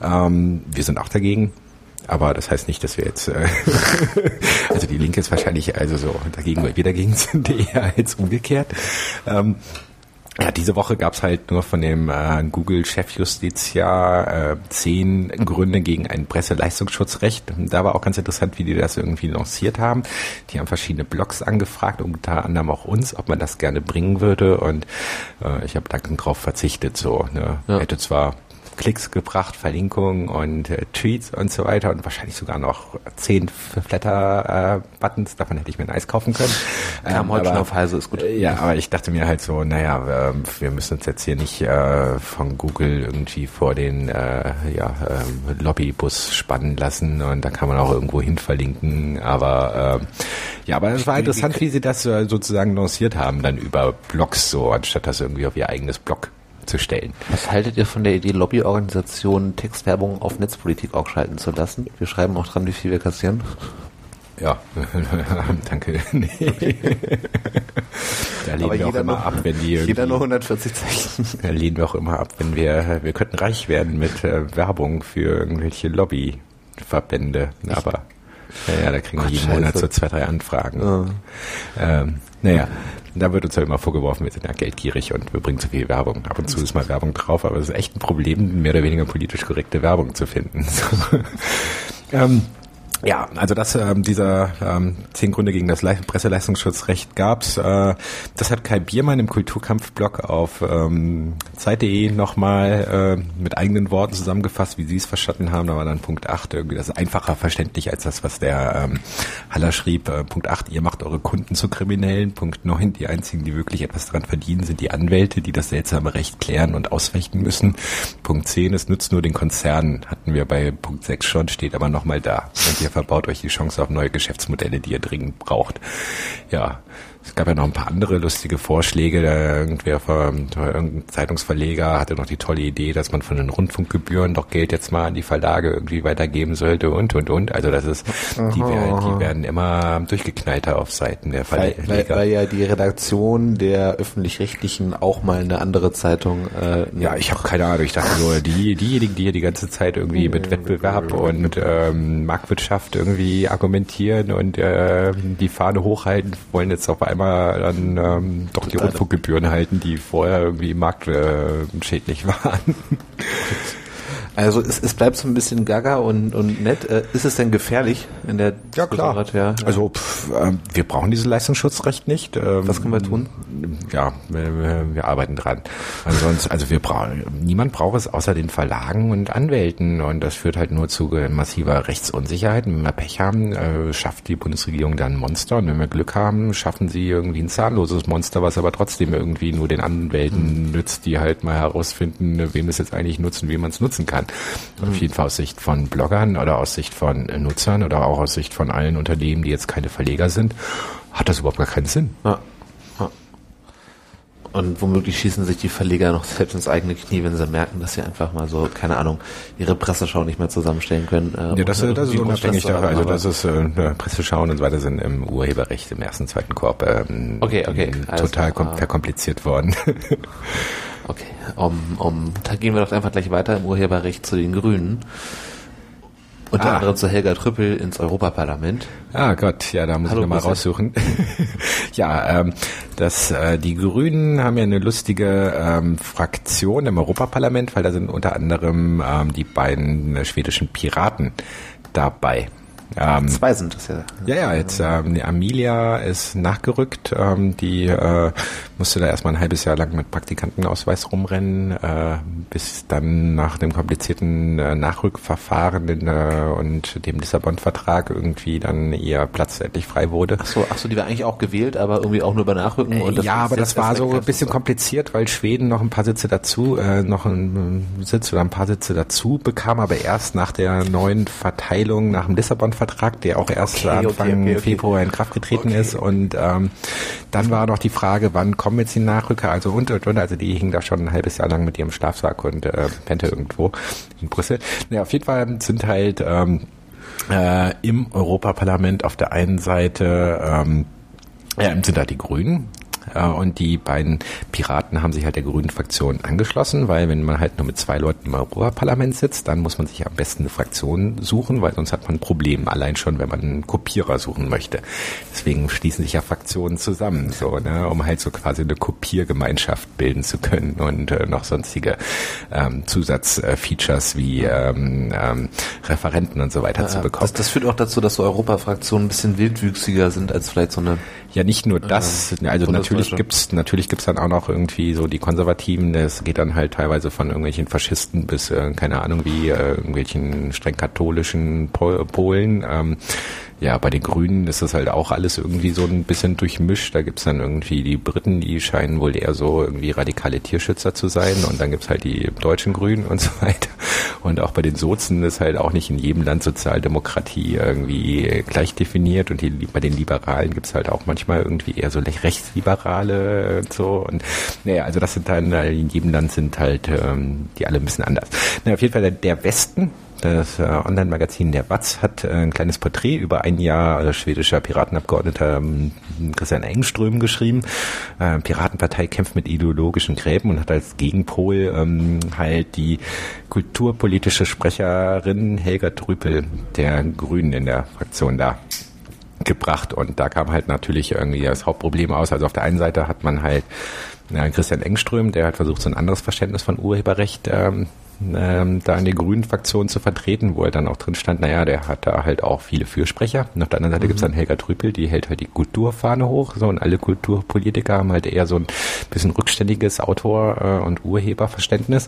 Ähm, wir sind auch dagegen. Aber das heißt nicht, dass wir jetzt, äh, also die Linke ist wahrscheinlich also so dagegen, weil wir dagegen sind, eher als umgekehrt. Ähm, ja, diese Woche gab's halt nur von dem äh, Google-Chefjustiziar äh, zehn Gründe gegen ein Presseleistungsschutzrecht. Da war auch ganz interessant, wie die das irgendwie lanciert haben. Die haben verschiedene Blogs angefragt, unter anderem auch uns, ob man das gerne bringen würde. Und äh, ich habe dann drauf verzichtet. So, ne? Ja. Hätte zwar Klicks gebracht, Verlinkungen und äh, Tweets und so weiter und wahrscheinlich sogar noch zehn Flatter-Buttons. Äh, Davon hätte ich mir ein Eis kaufen können. Kam ähm, heute schon auf Heise, ist gut. Äh, ja, aber ich dachte mir halt so, naja, wir, wir müssen uns jetzt hier nicht äh, von Google irgendwie vor den äh, ja, äh, Lobbybus spannen lassen und da kann man auch irgendwo hin verlinken. Aber äh, ja, aber es war interessant, wie sie das äh, sozusagen lanciert haben, dann über Blogs so, anstatt das irgendwie auf ihr eigenes Blog zu stellen. Was haltet ihr von der Idee, Lobbyorganisationen Textwerbung auf Netzpolitik auch schalten zu lassen? Wir schreiben auch dran, wie viel wir kassieren. Ja, danke. Nee. Da lehnen wir auch immer noch, ab, wenn die jeder nur hundertvierzig Zeichen. Da lehnen wir auch immer ab, wenn wir, wir könnten reich werden mit äh, Werbung für irgendwelche Lobbyverbände. Aber naja, da kriegen wir jeden Monat so zwei, drei Anfragen. Oh. Ähm, naja, da wird uns ja immer vorgeworfen, wir sind ja geldgierig und wir bringen zu viel Werbung. Ab und zu ist mal Werbung drauf, aber es ist echt ein Problem, mehr oder weniger politisch korrekte Werbung zu finden. So. ähm, Ja, also dass ähm, dieser ähm, zehn Gründe gegen das Le- Presseleistungsschutzrecht gab's. Äh, das hat Kai Biermann im Kulturkampf-Blog auf ähm, Zeit punkt de nochmal äh, mit eigenen Worten zusammengefasst, wie sie es verstanden haben. Da war dann Punkt acht irgendwie das ist einfacher verständlich als das, was der ähm, Haller schrieb. Äh, Punkt acht, ihr macht eure Kunden zu Kriminellen. Punkt neun, die einzigen, die wirklich etwas daran verdienen, sind die Anwälte, die das seltsame Recht klären und ausfechten müssen. Punkt zehn, es nützt nur den Konzernen. Hatten wir bei Punkt sechs schon, steht aber nochmal da. Und ihr verbaut euch die Chance auf neue Geschäftsmodelle, die ihr dringend braucht. Ja, es gab ja noch ein paar andere lustige Vorschläge. Da irgendwer von irgendein Zeitungsverleger hatte noch die tolle Idee, dass man von den Rundfunkgebühren doch Geld jetzt mal an die Verlage irgendwie weitergeben sollte und, und, und. Also das ist, die werden, die werden immer durchgeknallter auf Seiten der Verleger. Weil, weil, weil ja die Redaktion der Öffentlich-Rechtlichen auch mal eine andere Zeitung... Äh, ja, ich habe keine Ahnung. Ich dachte nur, die, diejenigen, die hier die ganze Zeit irgendwie mit Wettbewerb und ähm, Marktwirtschaft irgendwie argumentieren und äh, die Fahne hochhalten, wollen jetzt auf einmal dann ähm, doch die Rundfunkgebühren halten, die vorher irgendwie marktschädlich äh, waren. Also es, es bleibt so ein bisschen gaga und, und nett. Äh, ist es denn gefährlich in der Ja klar. Rat, ja? Also pff, äh, wir brauchen dieses Leistungsschutzrecht nicht. Ähm, Was können wir tun? Ja, wir, wir arbeiten dran. Ansonsten, also wir brauchen, niemand braucht es außer den Verlagen und Anwälten und das führt halt nur zu massiver Rechtsunsicherheit. Wenn wir Pech haben, äh, schafft die Bundesregierung dann ein Monster und wenn wir Glück haben, schaffen sie irgendwie ein zahnloses Monster, was aber trotzdem irgendwie nur den Anwälten mhm. nützt, die halt mal herausfinden, wem es jetzt eigentlich nutzt und wie man es nutzen kann. Mhm. Auf jeden Fall aus Sicht von Bloggern oder aus Sicht von Nutzern oder auch aus Sicht von allen Unternehmen, die jetzt keine Verleger sind, hat das überhaupt gar keinen Sinn. Ja. Ja. Und womöglich schießen sich die Verleger noch selbst ins eigene Knie, wenn sie merken, dass sie einfach mal so, keine Ahnung, ihre Presseschau nicht mehr zusammenstellen können. Äh, ja, das, das ist unabhängig davon. Also das ist äh, Presseschauen und so weiter sind im Urheberrecht im ersten, zweiten Korb ähm, okay, okay. total kom- verkompliziert worden. Okay, um, um, da gehen wir doch einfach gleich weiter im Urheberrecht zu den Grünen. Unter ah. anderem zu Helga Trüppel ins Europaparlament. Ah Gott, ja, da muss Hallo, ich nochmal raussuchen. ja, ähm, das, äh, die Grünen haben ja eine lustige ähm, Fraktion im Europaparlament, weil da sind unter anderem ähm, die beiden äh, schwedischen Piraten dabei. Ähm, Zwei sind das ja. Ja, ja, jetzt ähm, die Amelia ist nachgerückt. Ähm, die äh, musste da erstmal ein halbes Jahr lang mit Praktikantenausweis rumrennen, äh, bis dann nach dem komplizierten äh, Nachrückverfahren in, äh, und dem Lissabon-Vertrag irgendwie dann ihr Platz endlich frei wurde. Ach so, ach so, die war eigentlich auch gewählt, aber irgendwie auch nur bei Nachrücken. Äh, und das ja, aber das war so ein bisschen kompliziert, weil Schweden noch ein paar Sitze dazu, äh, noch einen Sitz oder ein paar Sitze dazu bekam, aber erst nach der neuen Verteilung nach dem Lissabon-Vertrag Vertrag, der auch erst okay, Anfang okay, okay, okay. Februar in Kraft getreten okay. ist und ähm, dann war noch die Frage, wann kommen jetzt die Nachrücker, also und und und, also die hingen da schon ein halbes Jahr lang mit ihrem Schlafsack und äh, pennte irgendwo in Brüssel. Naja, auf jeden Fall sind halt ähm, äh, im Europaparlament auf der einen Seite ähm, ja, sind da die Grünen, Und die beiden Piraten haben sich halt der grünen Fraktion angeschlossen, weil wenn man halt nur mit zwei Leuten im Europaparlament sitzt, dann muss man sich am besten eine Fraktion suchen, weil sonst hat man ein Problem, allein schon, wenn man einen Kopierer suchen möchte. Deswegen schließen sich ja Fraktionen zusammen, so, ne, um halt so quasi eine Kopiergemeinschaft bilden zu können und äh, noch sonstige ähm, Zusatzfeatures wie ähm, ähm, Referenten und so weiter ja, zu bekommen. Das, das führt auch dazu, dass so Europafraktionen ein bisschen wildwüchsiger sind als vielleicht so eine. Ja, nicht nur das, äh, also natürlich gibt's natürlich gibt's dann auch noch irgendwie so die Konservativen, das geht dann halt teilweise von irgendwelchen Faschisten bis, äh, keine Ahnung wie, äh, irgendwelchen streng katholischen Pol- Polen, ähm, ja, bei den Grünen ist das halt auch alles irgendwie so ein bisschen durchmischt. Da gibt's dann irgendwie die Briten, die scheinen wohl eher so irgendwie radikale Tierschützer zu sein. Und dann gibt's halt die deutschen Grünen und so weiter. Und auch bei den Sozen ist halt auch nicht in jedem Land Sozialdemokratie irgendwie gleich definiert. Und die, bei den Liberalen gibt's halt auch manchmal irgendwie eher so Rechtsliberale und so. Und naja, also das sind dann, in jedem Land sind halt ähm, die alle ein bisschen anders. Na, auf jeden Fall der, der Westen. Das äh, Online-Magazin der Watz hat äh, ein kleines Porträt über ein Jahr äh, schwedischer Piratenabgeordneter ähm, Christian Engström geschrieben. Äh, Piratenpartei kämpft mit ideologischen Gräben und hat als Gegenpol ähm, halt die kulturpolitische Sprecherin Helga Trüpel der Grünen in der Fraktion da gebracht. Und da kam halt natürlich irgendwie das Hauptproblem aus. Also auf der einen Seite hat man halt äh, Christian Engström, der hat versucht, so ein anderes Verständnis von Urheberrecht ähm, Ähm, da in der grünen Fraktion zu vertreten, wo er dann auch drin stand, naja, der hat da halt auch viele Fürsprecher. Und auf der anderen Seite mhm. gibt's dann Helga Trüpel, die hält halt die Kulturfahne hoch, so, und alle Kulturpolitiker haben halt eher so ein bisschen rückständiges Autor- äh, und Urheberverständnis.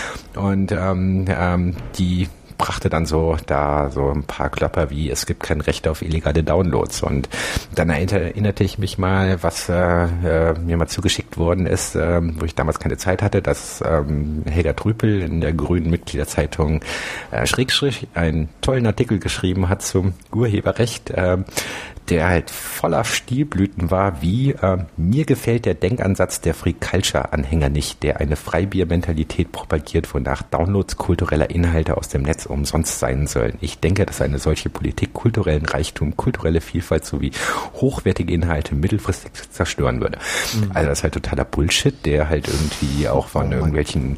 Und ähm, ähm, die brachte dann so da so ein paar Klopper wie, es gibt kein Recht auf illegale Downloads. Und dann erinnerte ich mich mal, was äh, äh, mir mal zugeschickt worden ist, äh, wo ich damals keine Zeit hatte, dass ähm, Helga Trüpel in der grünen Mitgliederzeitung äh, Schrägstrich einen tollen Artikel geschrieben hat zum Urheberrecht, äh, der halt voller Stilblüten war, wie äh, mir gefällt der Denkansatz der Free Culture Anhänger nicht, der eine Freibier-Mentalität propagiert, wonach Downloads kultureller Inhalte aus dem Netz umsonst sein sollen. Ich denke, dass eine solche Politik kulturellen Reichtum, kulturelle Vielfalt sowie hochwertige Inhalte mittelfristig zerstören würde. Mhm. Also das ist halt totaler Bullshit, der halt irgendwie auch von oh irgendwelchen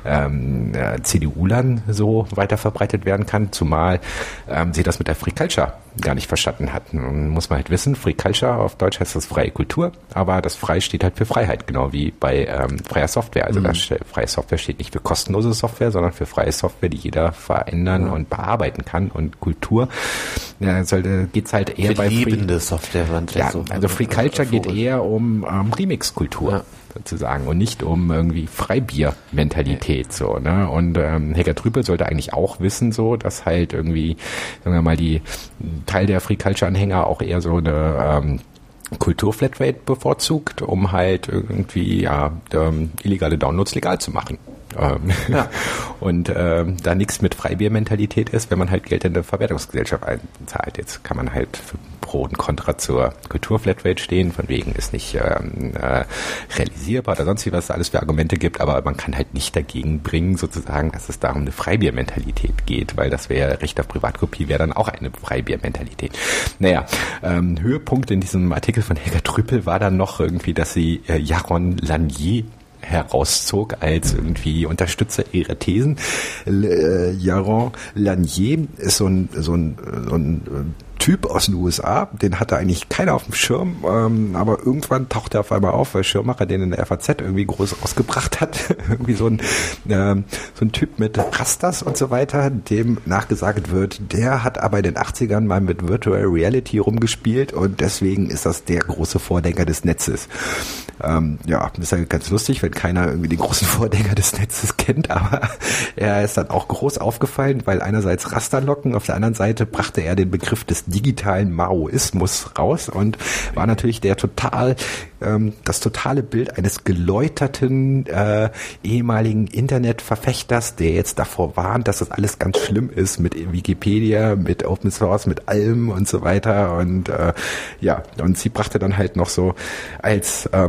ähm, äh, C D U-Lern so weiter verbreitet werden kann, zumal ähm, sie das mit der Free Culture gar nicht verstanden hat. Nun muss man halt wissen, Free Culture auf Deutsch heißt das freie Kultur, aber das Frei steht halt für Freiheit, genau wie bei ähm, freier Software. Also mhm. das, freie Software steht nicht für kostenlose Software, sondern für freie Software, die jeder verändern ja. und bearbeiten kann. Und Kultur ja, sollte, geht's halt eher für bei lebende Free, Software. Ja, so also Free Culture geht eher um ähm, Remix-Kultur. Ja. sozusagen und nicht um irgendwie Freibier-Mentalität so, ne? Und ähm, Helga Trüpel sollte eigentlich auch wissen, so, dass halt irgendwie, sagen wir mal, die Teil der Free Culture-Anhänger auch eher so eine ähm, Kultur-Flatrate bevorzugt, um halt irgendwie ja ähm, illegale Downloads legal zu machen. Ähm, ja. Und ähm, da nichts mit Freibier-Mentalität ist, wenn man halt Geld in eine Verwertungsgesellschaft einzahlt. Jetzt kann man halt für Pro und Contra zur Kultur-Flatrate stehen, von wegen ist nicht ähm, äh, realisierbar oder sonst wie, was es alles für Argumente gibt, aber man kann halt nicht dagegen bringen, sozusagen, dass es da um eine Freibier-Mentalität geht, weil das wäre, Recht auf Privatkopie wäre dann auch eine Freibier-Mentalität. Naja, ähm, Höhepunkt in diesem Artikel von Helga Trüpel war dann noch irgendwie, dass sie äh, Jaron Lanier herauszog als irgendwie Unterstützer ihrer Thesen. Äh, Jaron Lanier ist so ein, so ein, so ein Typ aus den U S A, den hatte eigentlich keiner auf dem Schirm, ähm, aber irgendwann taucht er auf einmal auf, weil Schirmacher den in der F A Z irgendwie groß ausgebracht hat. irgendwie so ein, ähm, so ein Typ mit Rastas und so weiter, dem nachgesagt wird, der hat aber in den achtzigern mal mit Virtual Reality rumgespielt und deswegen ist das der große Vordenker des Netzes. Ähm, ja, das ist ja ganz lustig, wenn keiner irgendwie den großen Vordenker des Netzes kennt, aber er ist dann auch groß aufgefallen, weil einerseits Rasterlocken, auf der anderen Seite brachte er den Begriff des digitalen Maoismus raus und war natürlich der total, ähm, das totale Bild eines geläuterten äh, ehemaligen Internetverfechters, der jetzt davor warnt, dass das alles ganz schlimm ist mit Wikipedia, mit Open Source, mit allem und so weiter und äh, ja, und sie brachte dann halt noch so als ähm,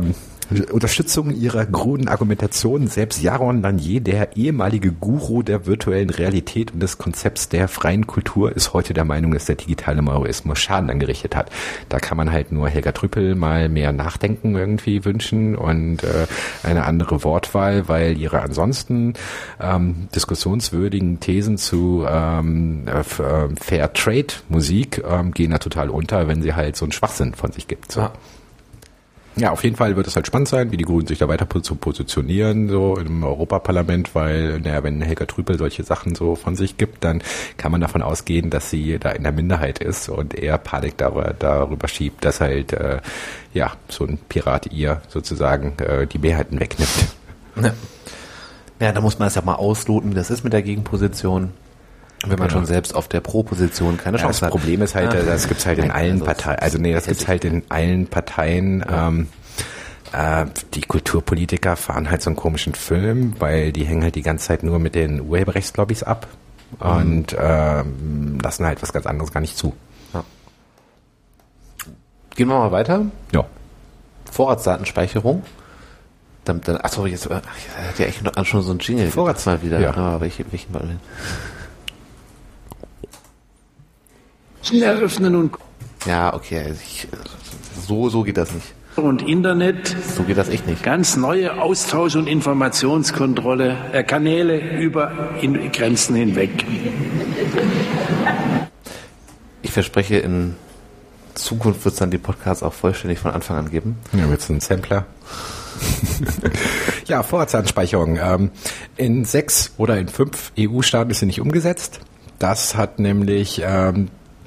Unterstützung ihrer kruden Argumentation selbst Jaron Lanier, der ehemalige Guru der virtuellen Realität und des Konzepts der freien Kultur, ist heute der Meinung, dass der digitale Maoismus Schaden angerichtet hat. Da kann man halt nur Helga Trüppel mal mehr Nachdenken irgendwie wünschen und äh, eine andere Wortwahl, weil ihre ansonsten ähm, diskussionswürdigen Thesen zu ähm, äh, Fair Trade Musik ähm, gehen da total unter, wenn sie halt so einen Schwachsinn von sich gibt. So. Ja. Ja, auf jeden Fall wird es halt spannend sein, wie die Grünen sich da weiter zu positionieren, so im Europaparlament, weil, naja, wenn Helga Trüppel solche Sachen so von sich gibt, dann kann man davon ausgehen, dass sie da in der Minderheit ist und eher Panik darüber, darüber schiebt, dass halt, äh, ja, so ein Pirat ihr sozusagen äh, die Mehrheiten wegnimmt. Ja. ja, da muss man es ja mal ausloten, wie das ist mit der Gegenposition. Wenn man genau. schon selbst auf der Pro-Position keine Chance ja, das hat. Das Problem ist halt, das gibt's halt in allen also Parteien, also nee, das gibt's halt in allen Parteien, ja. ähm, äh, die Kulturpolitiker fahren halt so einen komischen Film, weil die hängen halt die ganze Zeit nur mit den Urheberrechtslobbys ab mhm. und ähm, lassen halt was ganz anderes gar nicht zu. Ja. Gehen wir mal weiter. Ja. Vorratsdatenspeicherung. Dann, dann, achso, jetzt, ach, ich hatte ja echt schon so ein Jingle. Vorrats mal wieder. Ja. Aber welche, welchen wollen wir? Eröffnen und ja, okay, ich, so so geht das nicht. Und Internet. So geht das echt nicht. Ganz neue Austausch- und Informationskontrolle äh, Kanäle über in Grenzen hinweg. Ich verspreche, in Zukunft wird es dann die Podcasts auch vollständig von Anfang an geben. Ja, wird es einen Sampler. Ja, Vorratsdatenspeicherung. Ähm, in sechs oder in fünf E U-Staaten ist sie nicht umgesetzt. Das hat nämlich ähm,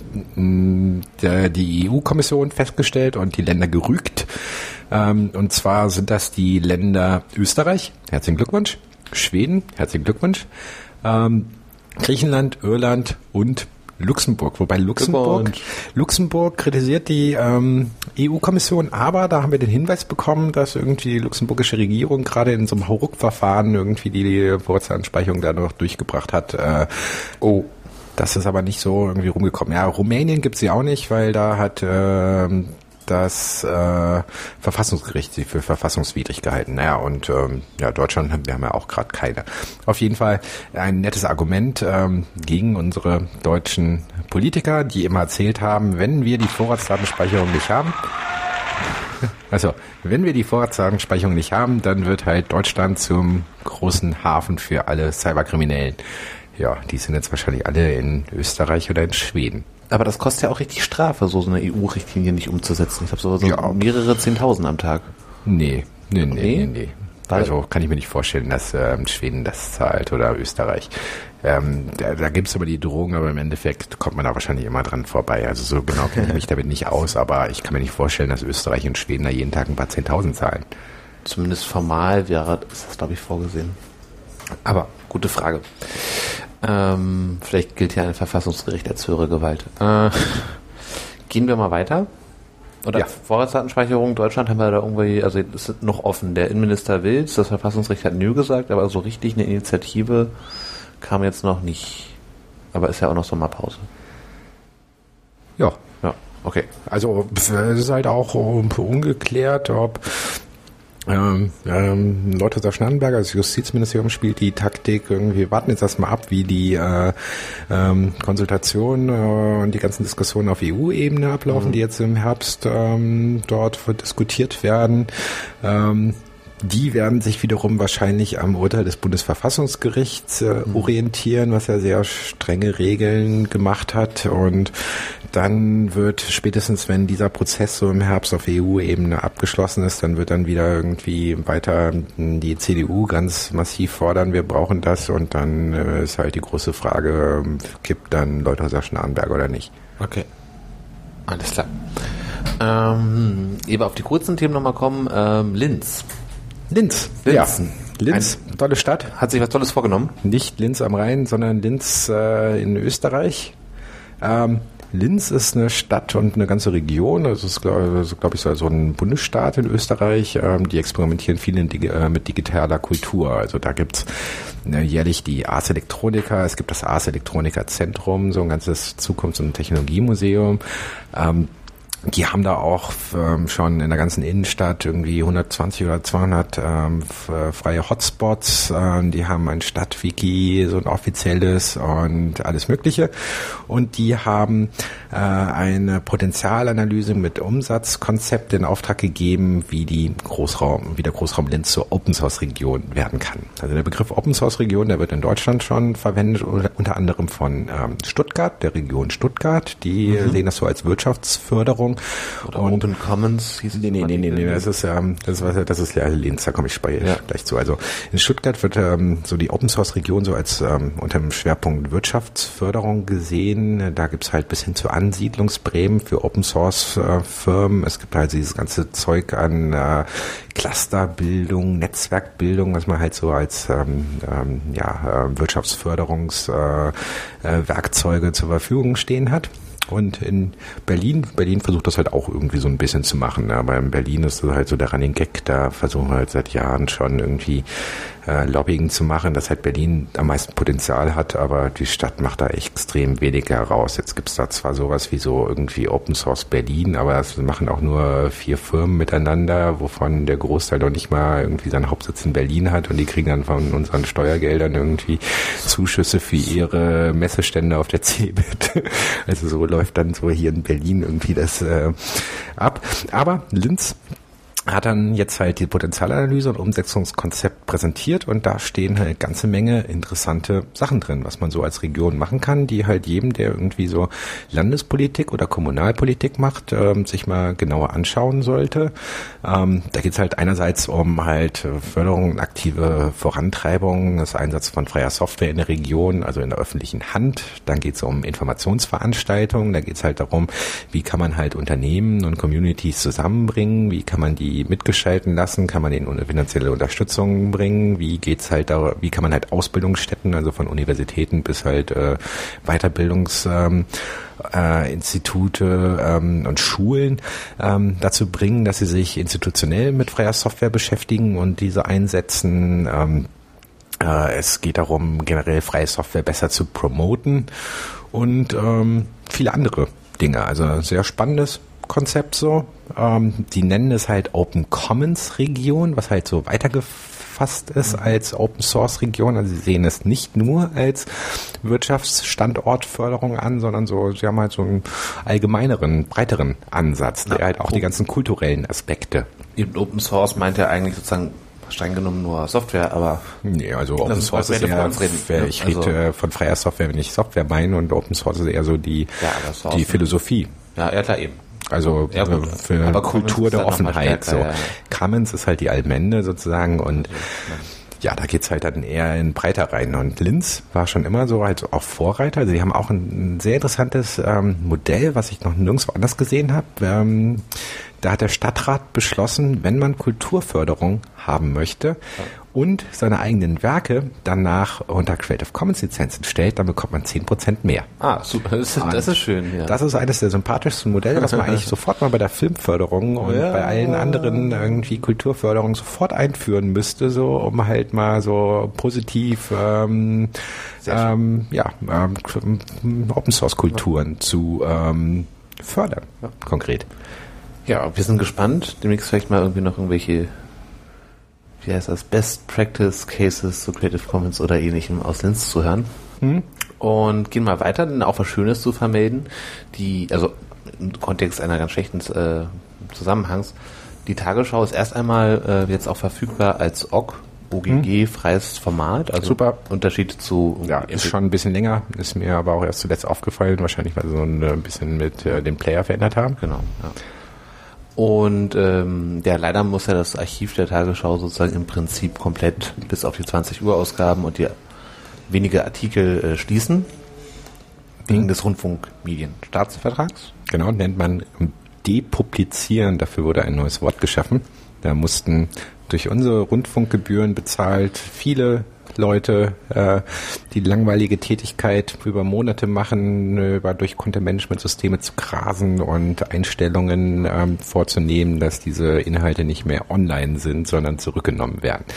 der, die E U-Kommission festgestellt und die Länder gerügt. Ähm, und zwar sind das die Länder Österreich, herzlichen Glückwunsch, Schweden, herzlichen Glückwunsch, ähm, Griechenland, Irland und Luxemburg. Wobei Luxemburg, Luxemburg kritisiert die ähm, E U-Kommission, aber da haben wir den Hinweis bekommen, dass irgendwie die luxemburgische Regierung gerade in so einem Hauruck-Verfahren irgendwie die Vorratsanspeicherung da noch durchgebracht hat. Äh, oh, das ist aber nicht so irgendwie rumgekommen. Ja, Rumänien gibt's sie auch nicht, weil da hat äh, das äh, Verfassungsgericht sie für verfassungswidrig gehalten. Naja, und ähm, ja, Deutschland, wir haben ja auch gerade keine. Auf jeden Fall ein nettes Argument ähm, gegen unsere deutschen Politiker, die immer erzählt haben, wenn wir die Vorratsdatenspeicherung nicht haben, also wenn wir die Vorratsdatenspeicherung nicht haben, dann wird halt Deutschland zum großen Hafen für alle Cyberkriminellen. Ja, die sind jetzt wahrscheinlich alle in Österreich oder in Schweden. Aber das kostet ja auch richtig Strafe, so, so eine E U-Richtlinie nicht umzusetzen. Ich glaube, so, so ja. mehrere Zehntausend am Tag. Nee, nee, nee, nee, nee. nee. Weil also kann ich mir nicht vorstellen, dass ähm, Schweden das zahlt oder Österreich. Ähm, da da gibt es aber die Drohung, aber im Endeffekt kommt man da wahrscheinlich immer dran vorbei. Also so genau kenne ich mich damit nicht aus, aber ich kann mir nicht vorstellen, dass Österreich und Schweden da jeden Tag ein paar Zehntausend zahlen. Zumindest formal wäre ist das, glaube ich, vorgesehen. Aber gute Frage. Ähm, vielleicht gilt ja ein Verfassungsgericht als höhere Gewalt. Äh, gehen wir mal weiter. Oder Ja. Vorratsdatenspeicherung Deutschland haben wir da irgendwie, also es ist noch offen. Der Innenminister will's, das Verfassungsgericht hat nö gesagt, aber so richtig eine Initiative kam jetzt noch nicht. Aber ist ja auch noch Sommerpause. Ja, Ja, okay. also es ist halt auch ungeklärt, ob Ähm, ähm, Leuthersser-Schnarrenberger, das Justizministerium, spielt die Taktik irgendwie, wir warten jetzt erstmal ab, wie die äh, ähm, Konsultationen äh, und die ganzen Diskussionen auf E U-Ebene ablaufen, mhm. die jetzt im Herbst ähm, dort diskutiert werden. Ähm, die werden sich wiederum wahrscheinlich am Urteil des Bundesverfassungsgerichts äh, mhm. orientieren, was ja sehr strenge Regeln gemacht hat. Und dann wird spätestens, wenn dieser Prozess so im Herbst auf E U-Ebene abgeschlossen ist, dann wird dann wieder irgendwie weiter die C D U ganz massiv fordern, wir brauchen das. Und dann äh, ist halt die große Frage, kippt dann Leuthersser-Schnarrenberger oder nicht? Okay. Alles klar. Ähm, eben auf die kurzen Themen nochmal kommen. Ähm, Linz. Linz. Linz. Ja. Linz, Ein, tolle Stadt. Hat sich was Tolles vorgenommen? Nicht Linz am Rhein, sondern Linz äh, in Österreich. Ähm, Linz ist eine Stadt und eine ganze Region. Das ist, glaube glaub ich, so ein Bundesstaat in Österreich. Ähm, die experimentieren viel in, äh, mit digitaler Kultur. Also da gibt's äh, jährlich die Ars Electronica. Es gibt das Ars Electronica Zentrum, so ein ganzes Zukunfts- und Technologiemuseum. Ähm, Die haben da auch ähm, schon in der ganzen Innenstadt irgendwie hundertzwanzig oder zweihundert ähm, freie Hotspots. Ähm, die haben ein Stadtwiki, so ein offizielles und alles Mögliche. Und die haben äh, eine Potenzialanalyse mit Umsatzkonzept in Auftrag gegeben, wie die Großraum, wie der Großraum Linz zur Open Source Region werden kann. Also der Begriff Open Source Region, der wird in Deutschland schon verwendet, unter anderem von ähm, Stuttgart, der Region Stuttgart. Die mhm. sehen das so als Wirtschaftsförderung. Oder und Open Commons hieß es. Nee, nee, nee, nee, nee, das ist, ähm, das ist, das ist ja Linz, da komme ich gleich, ja. gleich zu. Also in Stuttgart wird ähm, so die Open Source Region so als ähm, unter dem Schwerpunkt Wirtschaftsförderung gesehen. Da gibt's halt bis hin zu Ansiedlungsprämien für Open Source äh, Firmen. Es gibt halt dieses ganze Zeug an äh, Clusterbildung, Netzwerkbildung, was man halt so als ähm, ähm, ja, äh, Wirtschaftsförderungswerkzeuge äh, Werkzeuge zur Verfügung stehen hat. Und in Berlin, Berlin versucht das halt auch irgendwie so ein bisschen zu machen, aber in Berlin ist das halt so der Running Gag, da versuchen wir halt seit Jahren schon irgendwie äh, Lobbying zu machen, dass halt Berlin am meisten Potenzial hat, aber die Stadt macht da extrem wenig heraus. Jetzt gibt's da zwar sowas wie so irgendwie Open Source Berlin, aber das machen auch nur vier Firmen miteinander, wovon der Großteil noch nicht mal irgendwie seinen Hauptsitz in Berlin hat und die kriegen dann von unseren Steuergeldern irgendwie Zuschüsse für ihre Messestände auf der C eBit. Also so läuft dann so hier in Berlin irgendwie das äh, ab. Aber Linz hat dann jetzt halt die Potenzialanalyse und Umsetzungskonzept präsentiert und da stehen halt eine ganze Menge interessante Sachen drin, was man so als Region machen kann, die halt jedem, der irgendwie so Landespolitik oder Kommunalpolitik macht, ähm, sich mal genauer anschauen sollte. Ähm, da geht es halt einerseits um halt Förderung, aktive Vorantreibung, das Einsatz von freier Software in der Region, also in der öffentlichen Hand. Dann geht es um Informationsveranstaltungen, da geht es halt darum, wie kann man halt Unternehmen und Communities zusammenbringen, wie kann man die mitgestalten lassen, kann man denen eine finanzielle Unterstützung bringen, wie geht's halt da, wie kann man halt Ausbildungsstätten, also von Universitäten bis halt äh, Weiterbildungsinstitute ähm, äh, Institute, ähm, und Schulen ähm, dazu bringen, dass sie sich institutionell mit freier Software beschäftigen und diese einsetzen. Ähm, äh, es geht darum, generell freie Software besser zu promoten und ähm, viele andere Dinge. Also sehr spannendes Konzept so. Ähm, die nennen es halt Open Commons Region, was halt so weitergefasst ist als Open Source Region. Also sie sehen es nicht nur als Wirtschaftsstandortförderung an, sondern so, sie haben halt so einen allgemeineren, breiteren Ansatz, der halt auch die ganzen kulturellen Aspekte. Open Source meint ja eigentlich sozusagen streng genommen nur Software, aber nee, also Open Source ist eher, reden, ich rede also, von freier Software, wenn ich Software meine, und Open Source ist eher so die, ja, die Philosophie. Ja, ja klar, eben. Also ja, für aber Kultur der halt Offenheit. Stärker, so. ja, ja. Commons ist halt die Allmende sozusagen und ja, da geht's halt dann eher in breiter rein. Und Linz war schon immer so halt auch Vorreiter. Also die haben auch ein sehr interessantes ähm, Modell, was ich noch nirgendwo anders gesehen habe. Ähm, da hat der Stadtrat beschlossen, wenn man Kulturförderung haben möchte, ja, und seine eigenen Werke danach unter Creative Commons Lizenzen stellt, dann bekommt man zehn Prozent mehr. Ah, super. Das ist, das ist schön. Ja. Das ist eines der sympathischsten Modelle, was man eigentlich sofort mal bei der Filmförderung und ja, bei allen anderen irgendwie Kulturförderung sofort einführen müsste, so um halt mal so positiv ähm, ähm, ja, ähm, Open Source Kulturen ja. zu ähm, fördern, ja. konkret. Ja, wir sind gespannt. Demnächst vielleicht mal irgendwie noch irgendwelche, wie heißt das, Best Practice Cases zu Creative Commons oder ähnlichem aus Linz zu hören. Mhm. Und gehen mal weiter, denn auch was Schönes zu vermelden. Die, also im Kontext einer ganz schlechten äh, Zusammenhangs. Die Tagesschau ist erst einmal äh, jetzt auch verfügbar als O G, O G G, mhm. freies Format. Also super. Unterschied zu... Ja, ist schon ein bisschen länger, ist mir aber auch erst zuletzt aufgefallen, wahrscheinlich weil sie so ein, ein bisschen mit äh, dem Player verändert haben. Genau, ja. Und ähm, ja, leider muss ja das Archiv der Tagesschau sozusagen im Prinzip komplett bis auf die zwanzig Uhr Ausgaben und die wenige Artikel äh, schließen, wegen mhm. des Rundfunkmedienstaatsvertrags. Genau, nennt man depublizieren, dafür wurde ein neues Wort geschaffen. Da mussten durch unsere Rundfunkgebühren bezahlt viele Leute, äh, die langweilige Tätigkeit über Monate machen, über durch Content-Management-Systeme zu grasen und Einstellungen ähm, vorzunehmen, dass diese Inhalte nicht mehr online sind, sondern zurückgenommen werden.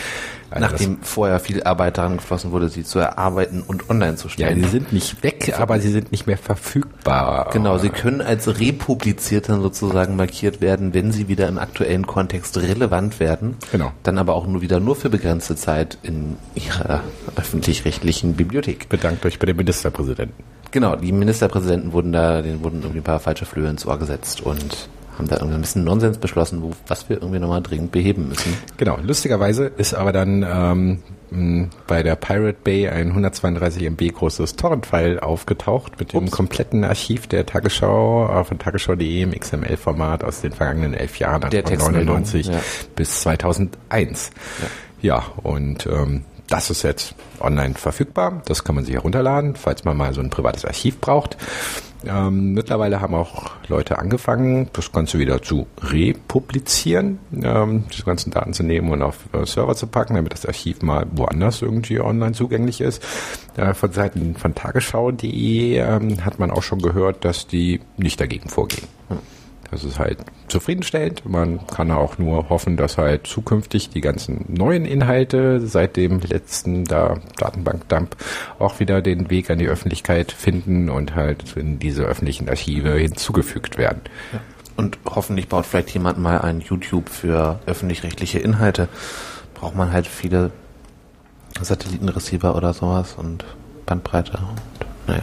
Also nachdem vorher viel Arbeit daran geflossen wurde, sie zu erarbeiten und online zu ja, stellen. sie sind nicht weg, aber sie sind nicht mehr verfügbar. Genau, sie können als republiziert dann sozusagen markiert werden, wenn sie wieder im aktuellen Kontext relevant werden. Genau. Dann aber auch nur wieder nur für begrenzte Zeit in ihrer öffentlich-rechtlichen Bibliothek. Bedankt euch bei dem Ministerpräsidenten. Genau, die Ministerpräsidenten wurden da, denen wurden irgendwie ein paar falsche Flöhe ins Ohr gesetzt und haben da irgendwie ein bisschen Nonsens beschlossen, wo, was wir irgendwie nochmal dringend beheben müssen. Genau, lustigerweise ist aber dann ähm, mh, bei der Pirate Bay ein hundertzweiunddreißig Megabyte großes Torrent-File aufgetaucht mit dem Ups. kompletten Archiv der Tagesschau äh, von tagesschau punkt de im X M L-Format aus den vergangenen elf Jahren, also Der von Textmeldung, neunundneunzig ja. bis zweitausendeins. Ja, ja und ähm, das ist jetzt online verfügbar. Das kann man sich herunterladen, falls man mal so ein privates Archiv braucht. Ähm, mittlerweile haben auch Leute angefangen, das Ganze wieder zu republizieren, ähm, diese ganzen Daten zu nehmen und auf äh, Server zu packen, damit das Archiv mal woanders irgendwie online zugänglich ist. Äh, von Seiten von tagesschau punkt de ähm, hat man auch schon gehört, dass die nicht dagegen vorgehen. Hm. Das ist halt zufriedenstellend. Man kann auch nur hoffen, dass halt zukünftig die ganzen neuen Inhalte seit dem letzten da Datenbankdump auch wieder den Weg an die Öffentlichkeit finden und halt in diese öffentlichen Archive hinzugefügt werden. Ja. Und hoffentlich baut vielleicht jemand mal ein YouTube für öffentlich-rechtliche Inhalte. Braucht man halt viele Satellitenreceiver oder sowas und Bandbreite. Und, naja.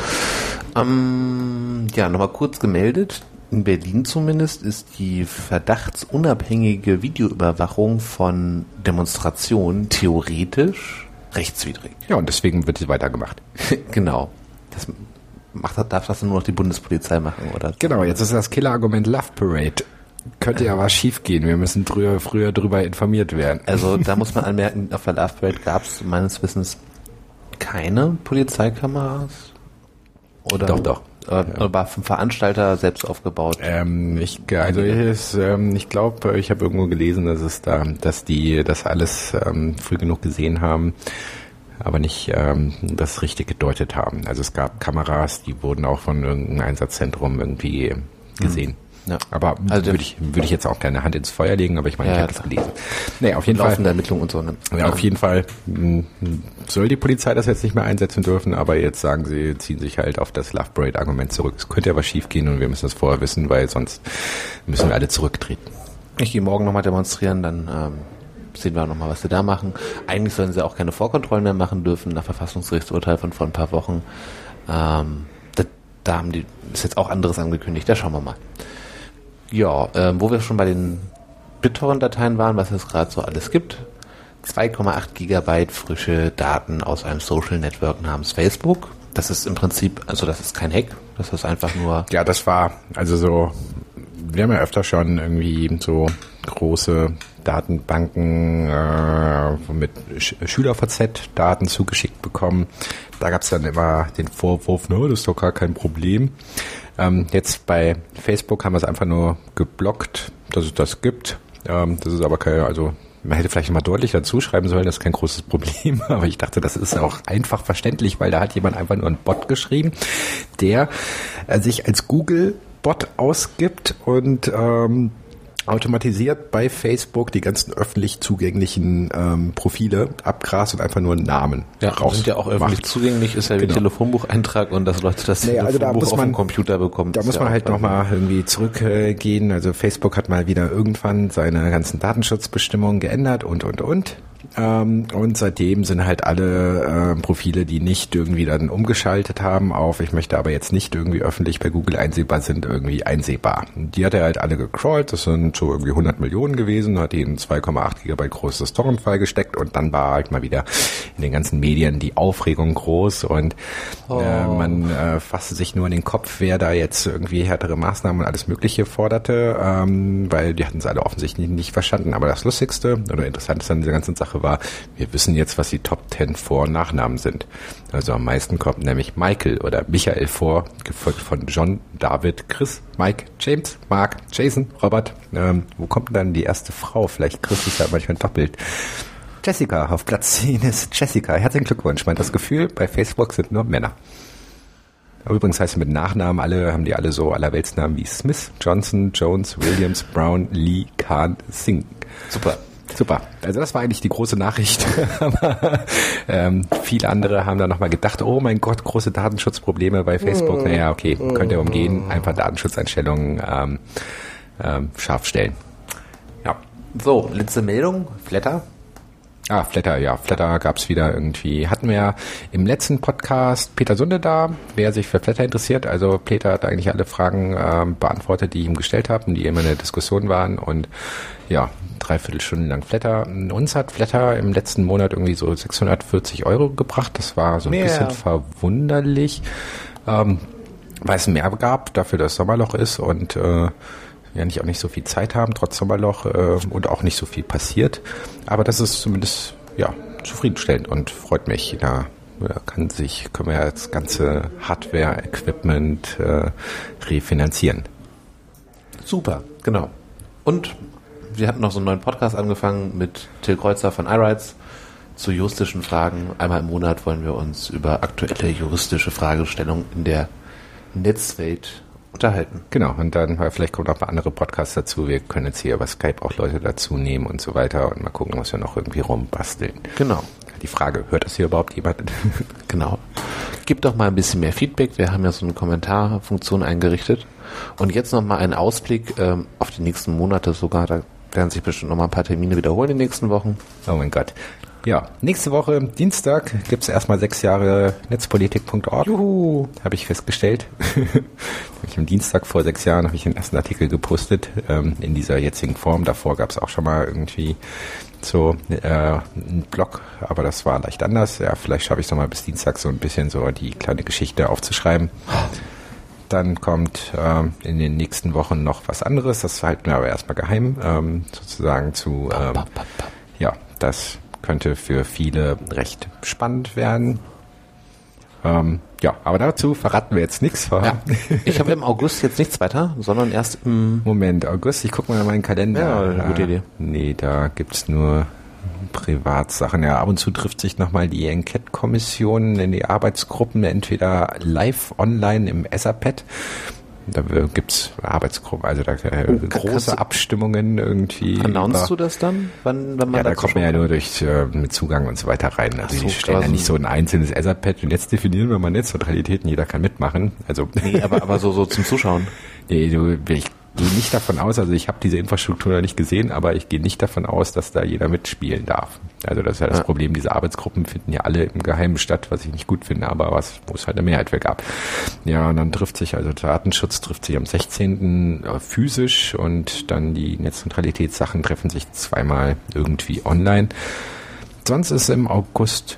Ähm, ja, nochmal kurz gemeldet. In Berlin zumindest ist die verdachtsunabhängige Videoüberwachung von Demonstrationen theoretisch rechtswidrig. Ja, und deswegen wird sie weitergemacht. Genau. Das macht, darf das nur noch die Bundespolizei machen, oder? Genau, jetzt ist das Killerargument Love Parade. Könnte ja was schief gehen. Wir müssen früher, früher drüber informiert werden. Also da muss man anmerken, auf der Love Parade gab es meines Wissens keine Polizeikameras. Oder Doch, doch. Äh, ja. War vom Veranstalter selbst aufgebaut. Ähm, ich, also ich, ähm, ich glaube, ich habe irgendwo gelesen, dass es da, dass die das alles ähm, früh genug gesehen haben, aber nicht ähm, das richtig gedeutet haben. Also es gab Kameras, die wurden auch von irgendeinem Einsatzzentrum irgendwie gesehen. Mhm. Ja. Aber also würde ich, würde ich jetzt auch keine Hand ins Feuer legen, aber ich meine, ja, ich habe das gelesen. Nee, auf jeden Fall. Laufende Ermittlungen und so. Ne? Ja, auf jeden Fall mh, soll die Polizei das jetzt nicht mehr einsetzen dürfen, aber jetzt sagen sie, ziehen sich halt auf das Love Parade Argument zurück. Es könnte aber schief gehen und wir müssen das vorher wissen, weil sonst müssen wir alle zurücktreten. Ich gehe morgen nochmal demonstrieren, dann ähm, sehen wir auch nochmal, was sie da machen. Eigentlich sollen sie auch keine Vorkontrollen mehr machen dürfen, nach Verfassungsgerichtsurteil von vor ein paar Wochen. Ähm, da, da haben die, ist jetzt auch anderes angekündigt, da schauen wir mal. Ja, ähm, wo wir schon bei den BitTorrent-Dateien waren, was es gerade so alles gibt. zwei Komma acht Gigabyte frische Daten aus einem Social Network namens Facebook. Das ist im Prinzip, also das ist kein Hack, das ist einfach nur... Ja, das war, also so, wir haben ja öfter schon irgendwie so große Datenbanken äh, mit Sch- Schüler-V Z-Daten zugeschickt bekommen. Da gab es dann immer den Vorwurf, no, das ist doch gar kein Problem. Ähm, jetzt bei Facebook haben wir es einfach nur geblockt, dass es das gibt. Ähm, das ist aber keine, also man hätte vielleicht mal deutlicher dazu schreiben sollen, das ist kein großes Problem, aber ich dachte, das ist auch einfach verständlich, weil da hat jemand einfach nur einen Bot geschrieben, der äh, sich als Google-Bot ausgibt und ähm, automatisiert bei Facebook die ganzen öffentlich zugänglichen ähm, Profile abgrast und einfach nur einen Namen ja, raus. Sind ja auch öffentlich macht. zugänglich, ist ja wie Genau. Telefonbucheintrag und dass Leute das naja, also Telefonbuch da muss auf man, dem Computer bekommen. Da muss man ja halt nochmal irgendwie zurückgehen. Also Facebook hat mal wieder irgendwann seine ganzen Datenschutzbestimmungen geändert und, und, und. Ähm, und seitdem sind halt alle äh, Profile, die nicht irgendwie dann umgeschaltet haben auf, ich möchte aber jetzt nicht irgendwie öffentlich bei Google einsehbar sind, irgendwie einsehbar. Und die hat er halt alle gecrawlt, das sind so irgendwie hundert Millionen gewesen, hat ihnen zwei Komma acht Gigabyte großes Torrent-File gesteckt und dann war halt mal wieder in den ganzen Medien die Aufregung groß und oh. äh, man äh, fasste sich nur in den Kopf, wer da jetzt irgendwie härtere Maßnahmen und alles Mögliche forderte, ähm, weil die hatten es alle offensichtlich nicht verstanden. Aber das Lustigste oder Interessanteste an dieser ganzen Sache war, wir wissen jetzt, was die Top zehn Vor- und Nachnamen sind. Also am meisten kommt nämlich Michael oder Michael vor, gefolgt von John, David, Chris, Mike, James, Mark, Jason, Robert. Ähm, wo kommt denn dann die erste Frau? Vielleicht Chris ist ja manchmal doppelt. Jessica, auf Platz zehn ist Jessica. Herzlichen Glückwunsch. Man hat das Gefühl, bei Facebook sind nur Männer. Übrigens heißt es mit Nachnamen, alle haben die alle so allerweltsnamen wie Smith, Johnson, Jones, Williams, Brown, Lee, Kahn, Singh. Super. Super. Also das war eigentlich die große Nachricht. Aber ähm, viele andere haben dann nochmal gedacht, oh mein Gott, große Datenschutzprobleme bei Facebook. Naja, okay, könnt ihr umgehen. Einfach Datenschutzeinstellungen ähm, ähm, scharf stellen. Ja. So, letzte Meldung, Flatter. Ah, Flatter, ja. Flatter gab's wieder irgendwie. Hatten wir ja im letzten Podcast Peter Sunde da, wer sich für Flatter interessiert. Also Peter hat eigentlich alle Fragen ähm, beantwortet, die ich ihm gestellt habe und die immer in der Diskussion waren. Und ja, dreiviertel Stunden lang Flatter. Uns hat Flatter im letzten Monat irgendwie so sechshundertvierzig Euro gebracht. Das war so ein Mehr. bisschen verwunderlich, ähm, weil es mehr gab, dafür dass Sommerloch ist und äh, ja nicht auch nicht so viel Zeit haben, trotz Sommerloch äh, und auch nicht so viel passiert. Aber das ist zumindest ja zufriedenstellend und freut mich. Da ja, kann sich, können wir ja das ganze Hardware, Equipment äh, refinanzieren. Super, genau. Und wir hatten noch so einen neuen Podcast angefangen mit Till Kreuzer von iRights zu juristischen Fragen. Einmal im Monat wollen wir uns über aktuelle juristische Fragestellungen in der Netzwelt unterhalten. Genau, und dann vielleicht kommen noch mal andere Podcasts dazu. Wir können jetzt hier über Skype auch Leute dazu nehmen und so weiter und mal gucken, was wir noch irgendwie rumbasteln. Genau. Die Frage, hört das hier überhaupt jemand? Genau. Gib doch mal ein bisschen mehr Feedback. Wir haben ja so eine Kommentarfunktion eingerichtet. Und jetzt noch mal ein Ausblick ähm, auf die nächsten Monate sogar. Da werden sich bestimmt noch mal ein paar Termine wiederholen in den nächsten Wochen. Oh mein Gott. Ja, nächste Woche, Dienstag, gibt's erstmal sechs Jahre netzpolitik punkt org. Juhu, habe ich festgestellt. ich am Dienstag vor sechs Jahren habe ich den ersten Artikel gepostet, ähm, in dieser jetzigen Form. Davor gab's auch schon mal irgendwie so äh, einen Blog, aber das war leicht anders. Ja, vielleicht schaffe ich es noch mal bis Dienstag so ein bisschen so die kleine Geschichte aufzuschreiben. Dann kommt ähm, in den nächsten Wochen noch was anderes. Das halten wir aber erstmal geheim, ähm, sozusagen zu, ähm, ja, das könnte für viele recht spannend werden. Ähm, ja, aber dazu verraten wir jetzt nichts. Ja. Ich habe im August jetzt nichts weiter, sondern erst im... Moment, August, ich gucke mal in meinen Kalender. Ja, eine gute Idee. Nee, da gibt's nur Privatsachen. Ja, ab und zu trifft sich nochmal die Enquete-Kommission in die Arbeitsgruppen, entweder live online im Etherpad. Da gibt's Arbeitsgruppen, also da äh, oh, große Abstimmungen irgendwie. Announcest du das dann? Wann, wenn man ja, da kommt man ja nur durch äh, mit Zugang und so weiter rein. Also so, die stellen ja nicht so ein einzelnes Etherpad und jetzt definieren wir mal Netzneutralitäten, jeder kann mitmachen. Also nee, aber aber so so zum Zuschauen. Nee, du, ich gehe nicht davon aus, also ich habe diese Infrastruktur noch nicht gesehen, aber ich gehe nicht davon aus, dass da jeder mitspielen darf. Also das ist ja das ja. Problem, diese Arbeitsgruppen finden ja alle im Geheimen statt, was ich nicht gut finde, aber was, wo es halt eine Mehrheit für gab. Ja, und dann trifft sich, also Datenschutz trifft sich am sechzehnten physisch und dann die Netzneutralitätssachen treffen sich zweimal irgendwie online. Sonst ist im August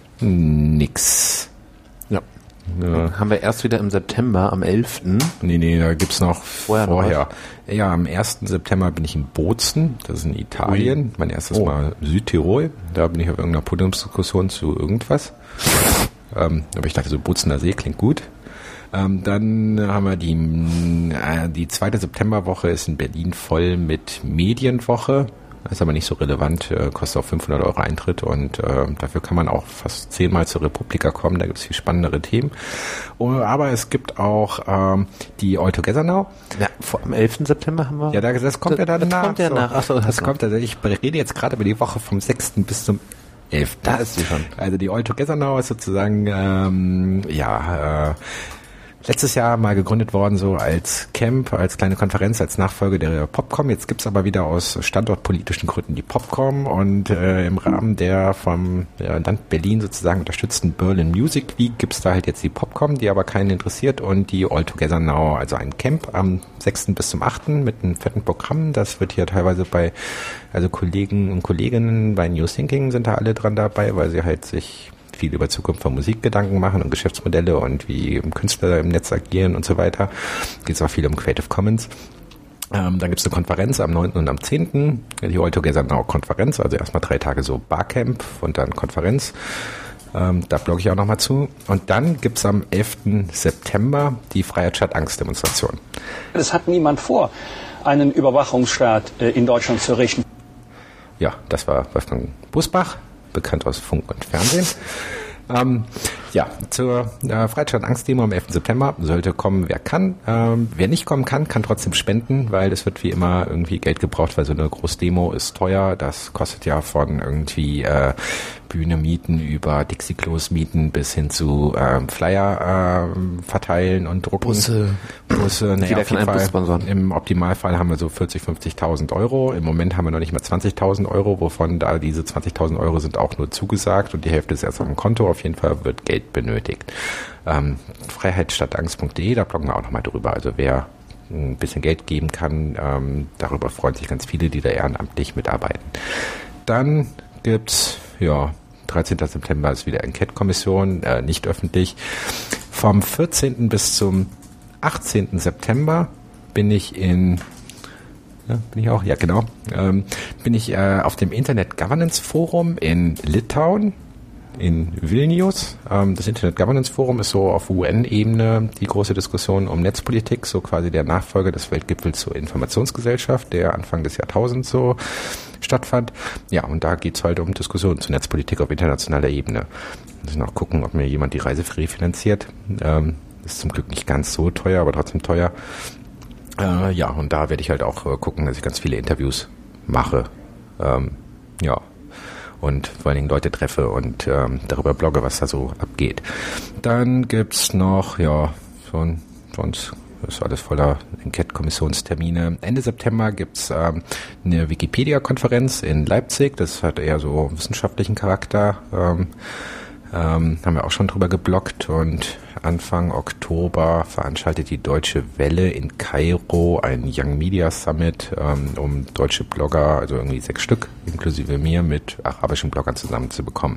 nix. Ja. Ja. Haben wir erst wieder im September, am elften Nee, nee, da gibt's noch vorher. vorher. Noch ja, am ersten September bin ich in Bozen, das ist in Italien. Ui. Mein erstes oh. Mal Südtirol. Da bin ich auf irgendeiner Podiumsdiskussion zu irgendwas. ähm, aber ich dachte so, Bozener See klingt gut. Ähm, dann haben wir die, äh, die zweite Septemberwoche ist in Berlin voll mit Medienwoche. Ist aber nicht so relevant, äh, kostet auch fünfhundert Euro Eintritt und äh, dafür kann man auch fast zehnmal zur Republika kommen, da gibt es viel spannendere Themen. Oh, aber es gibt auch ähm, die All Together Now. Ja, vor, am elften September haben wir... Ja, das kommt das, ja danach. Das kommt ja so. nach. Achso, das kommt, also ich rede jetzt gerade über die Woche vom sechsten bis zum elften Da ist sie schon. Also die All Together Now ist sozusagen, ähm, ja... Äh, letztes Jahr mal gegründet worden, so als Camp, als kleine Konferenz, als Nachfolge der Popcom. Jetzt gibt's aber wieder aus standortpolitischen Gründen die Popcom und äh, im Rahmen der vom ja, Land Berlin sozusagen unterstützten Berlin Music Week gibt's da halt jetzt die Popcom, die aber keinen interessiert und die All Together Now, also ein Camp am sechsten bis zum achten mit einem fetten Programm. Das wird hier teilweise bei, also Kollegen und Kolleginnen bei New Thinking sind da alle dran dabei, weil sie halt sich viel über Zukunft von Musik Gedanken machen und Geschäftsmodelle und wie Künstler im Netz agieren und so weiter. Geht es auch viel um Creative Commons. Ähm, dann gibt es eine Konferenz am neunten und am zehnten Die All Together Now Konferenz, also erstmal drei Tage so Barcamp und dann Konferenz. Ähm, da blogge ich auch nochmal zu. Und dann gibt es am elften September die Freiheit statt Angst Demonstration. Es hat niemand vor, einen Überwachungsstaat äh, in Deutschland zu errichten. Ja, das war Wolfgang Busbach, bekannt aus Funk und Fernsehen. Ähm, Ja, zur äh, Freiheit statt Angst-Demo am elften September sollte kommen, wer kann. Ähm, wer nicht kommen kann, kann trotzdem spenden, weil es wird wie immer irgendwie Geld gebraucht, weil so eine Großdemo ist teuer. Das kostet ja von irgendwie äh, Bühne mieten über Dixie-Klos mieten bis hin zu ähm, Flyer äh, verteilen und drucken. Busse. Busse, naja, auf jeden Fall. Fall, im Optimalfall haben wir so vierzig, fünfzigtausend Euro. Im Moment haben wir noch nicht mal zwanzigtausend Euro, wovon da diese zwanzigtausend Euro sind auch nur zugesagt und die Hälfte ist erst auf dem Konto. Auf jeden Fall wird Geld benötigt. Ähm, freiheit statt angst punkt de, da bloggen wir auch nochmal drüber. Also wer ein bisschen Geld geben kann, ähm, darüber freuen sich ganz viele, die da ehrenamtlich mitarbeiten. Dann gibt's, ja, dreizehnten September ist wieder Enquete-Kommission, äh, nicht öffentlich. Vom vierzehnten bis zum achtzehnten September bin ich in, ja, bin ich auch, ja genau, ähm, bin ich äh, auf dem Internet Governance Forum in Litauen, in Vilnius. Ähm, das Internet Governance Forum ist so auf U N-Ebene die große Diskussion um Netzpolitik, so quasi der Nachfolger des Weltgipfels zur Informationsgesellschaft, der Anfang des Jahrtausends so stattfand. Ja, und da geht's halt um Diskussionen zur Netzpolitik auf internationaler Ebene. Muss ich noch gucken, ob mir jemand die Reise free finanziert. Ähm, ist zum Glück nicht ganz so teuer, aber trotzdem teuer. Äh, ja, und da werde ich halt auch äh, gucken, dass ich ganz viele Interviews mache. Ähm, ja. Und vor allen Dingen Leute treffe und ähm, darüber blogge, was da so abgeht. Dann gibt's noch, ja, schon, sonst ist alles voller Enquete-Kommissionstermine. Ende September gibt's ähm, eine Wikipedia-Konferenz in Leipzig. Das hat eher so wissenschaftlichen Charakter. Ähm, ähm, haben wir auch schon drüber gebloggt. Und Anfang Oktober veranstaltet die Deutsche Welle in Kairo ein Young Media Summit, ähm, um deutsche Blogger, also irgendwie sechs Stück, inklusive mir, mit arabischen Bloggern zusammenzubekommen.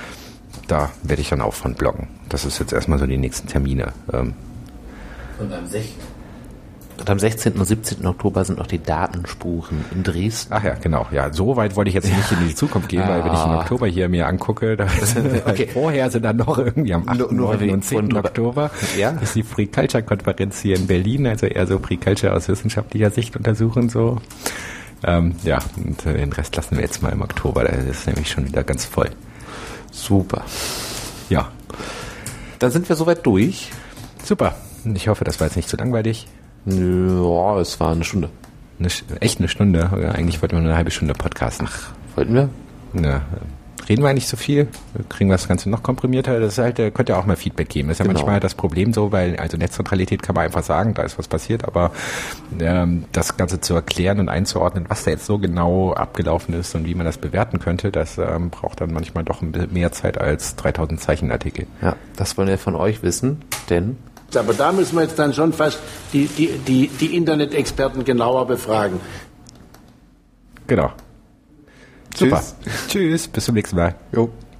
Da werde ich dann auch von bloggen. Das ist jetzt erstmal so die nächsten Termine. Ähm, Und am sechzehnten Und am sechzehnten und siebzehnten Oktober sind noch die Datenspuren in Dresden. Ach ja, genau. Ja, so weit wollte ich jetzt nicht in die Zukunft gehen, weil wenn ich im Oktober hier mir angucke, da okay. Vorher sind dann noch irgendwie am achten, neunten und zehnten Oktober ja. ist die Free Culture Konferenz hier in Berlin, also eher so Free Culture aus wissenschaftlicher Sicht untersuchen so. Ähm, ja, und den Rest lassen wir jetzt mal im Oktober, da ist nämlich schon wieder ganz voll. Super. Ja. Dann sind wir soweit durch. Super. Ich hoffe, das war jetzt nicht zu langweilig. Ja, es war eine Stunde. Eine, echt eine Stunde? Eigentlich wollten wir nur eine halbe Stunde podcasten. Ach, wollten wir? Ja. Reden wir eigentlich so viel? Kriegen wir das Ganze noch komprimierter? Das ist halt, könnt ihr auch mal Feedback geben. Das ist ja genau. manchmal das Problem so, weil also Netzneutralität kann man einfach sagen, da ist was passiert, aber ähm, das Ganze zu erklären und einzuordnen, was da jetzt so genau abgelaufen ist und wie man das bewerten könnte, das ähm, braucht dann manchmal doch ein bisschen mehr Zeit als dreitausend Zeichen Artikel. Ja, das wollen wir von euch wissen, denn aber da müssen wir jetzt dann schon fast die, die, die, die Internet-Experten genauer befragen. Genau. Super. Tschüss. Tschüss. Bis zum nächsten Mal. Jo.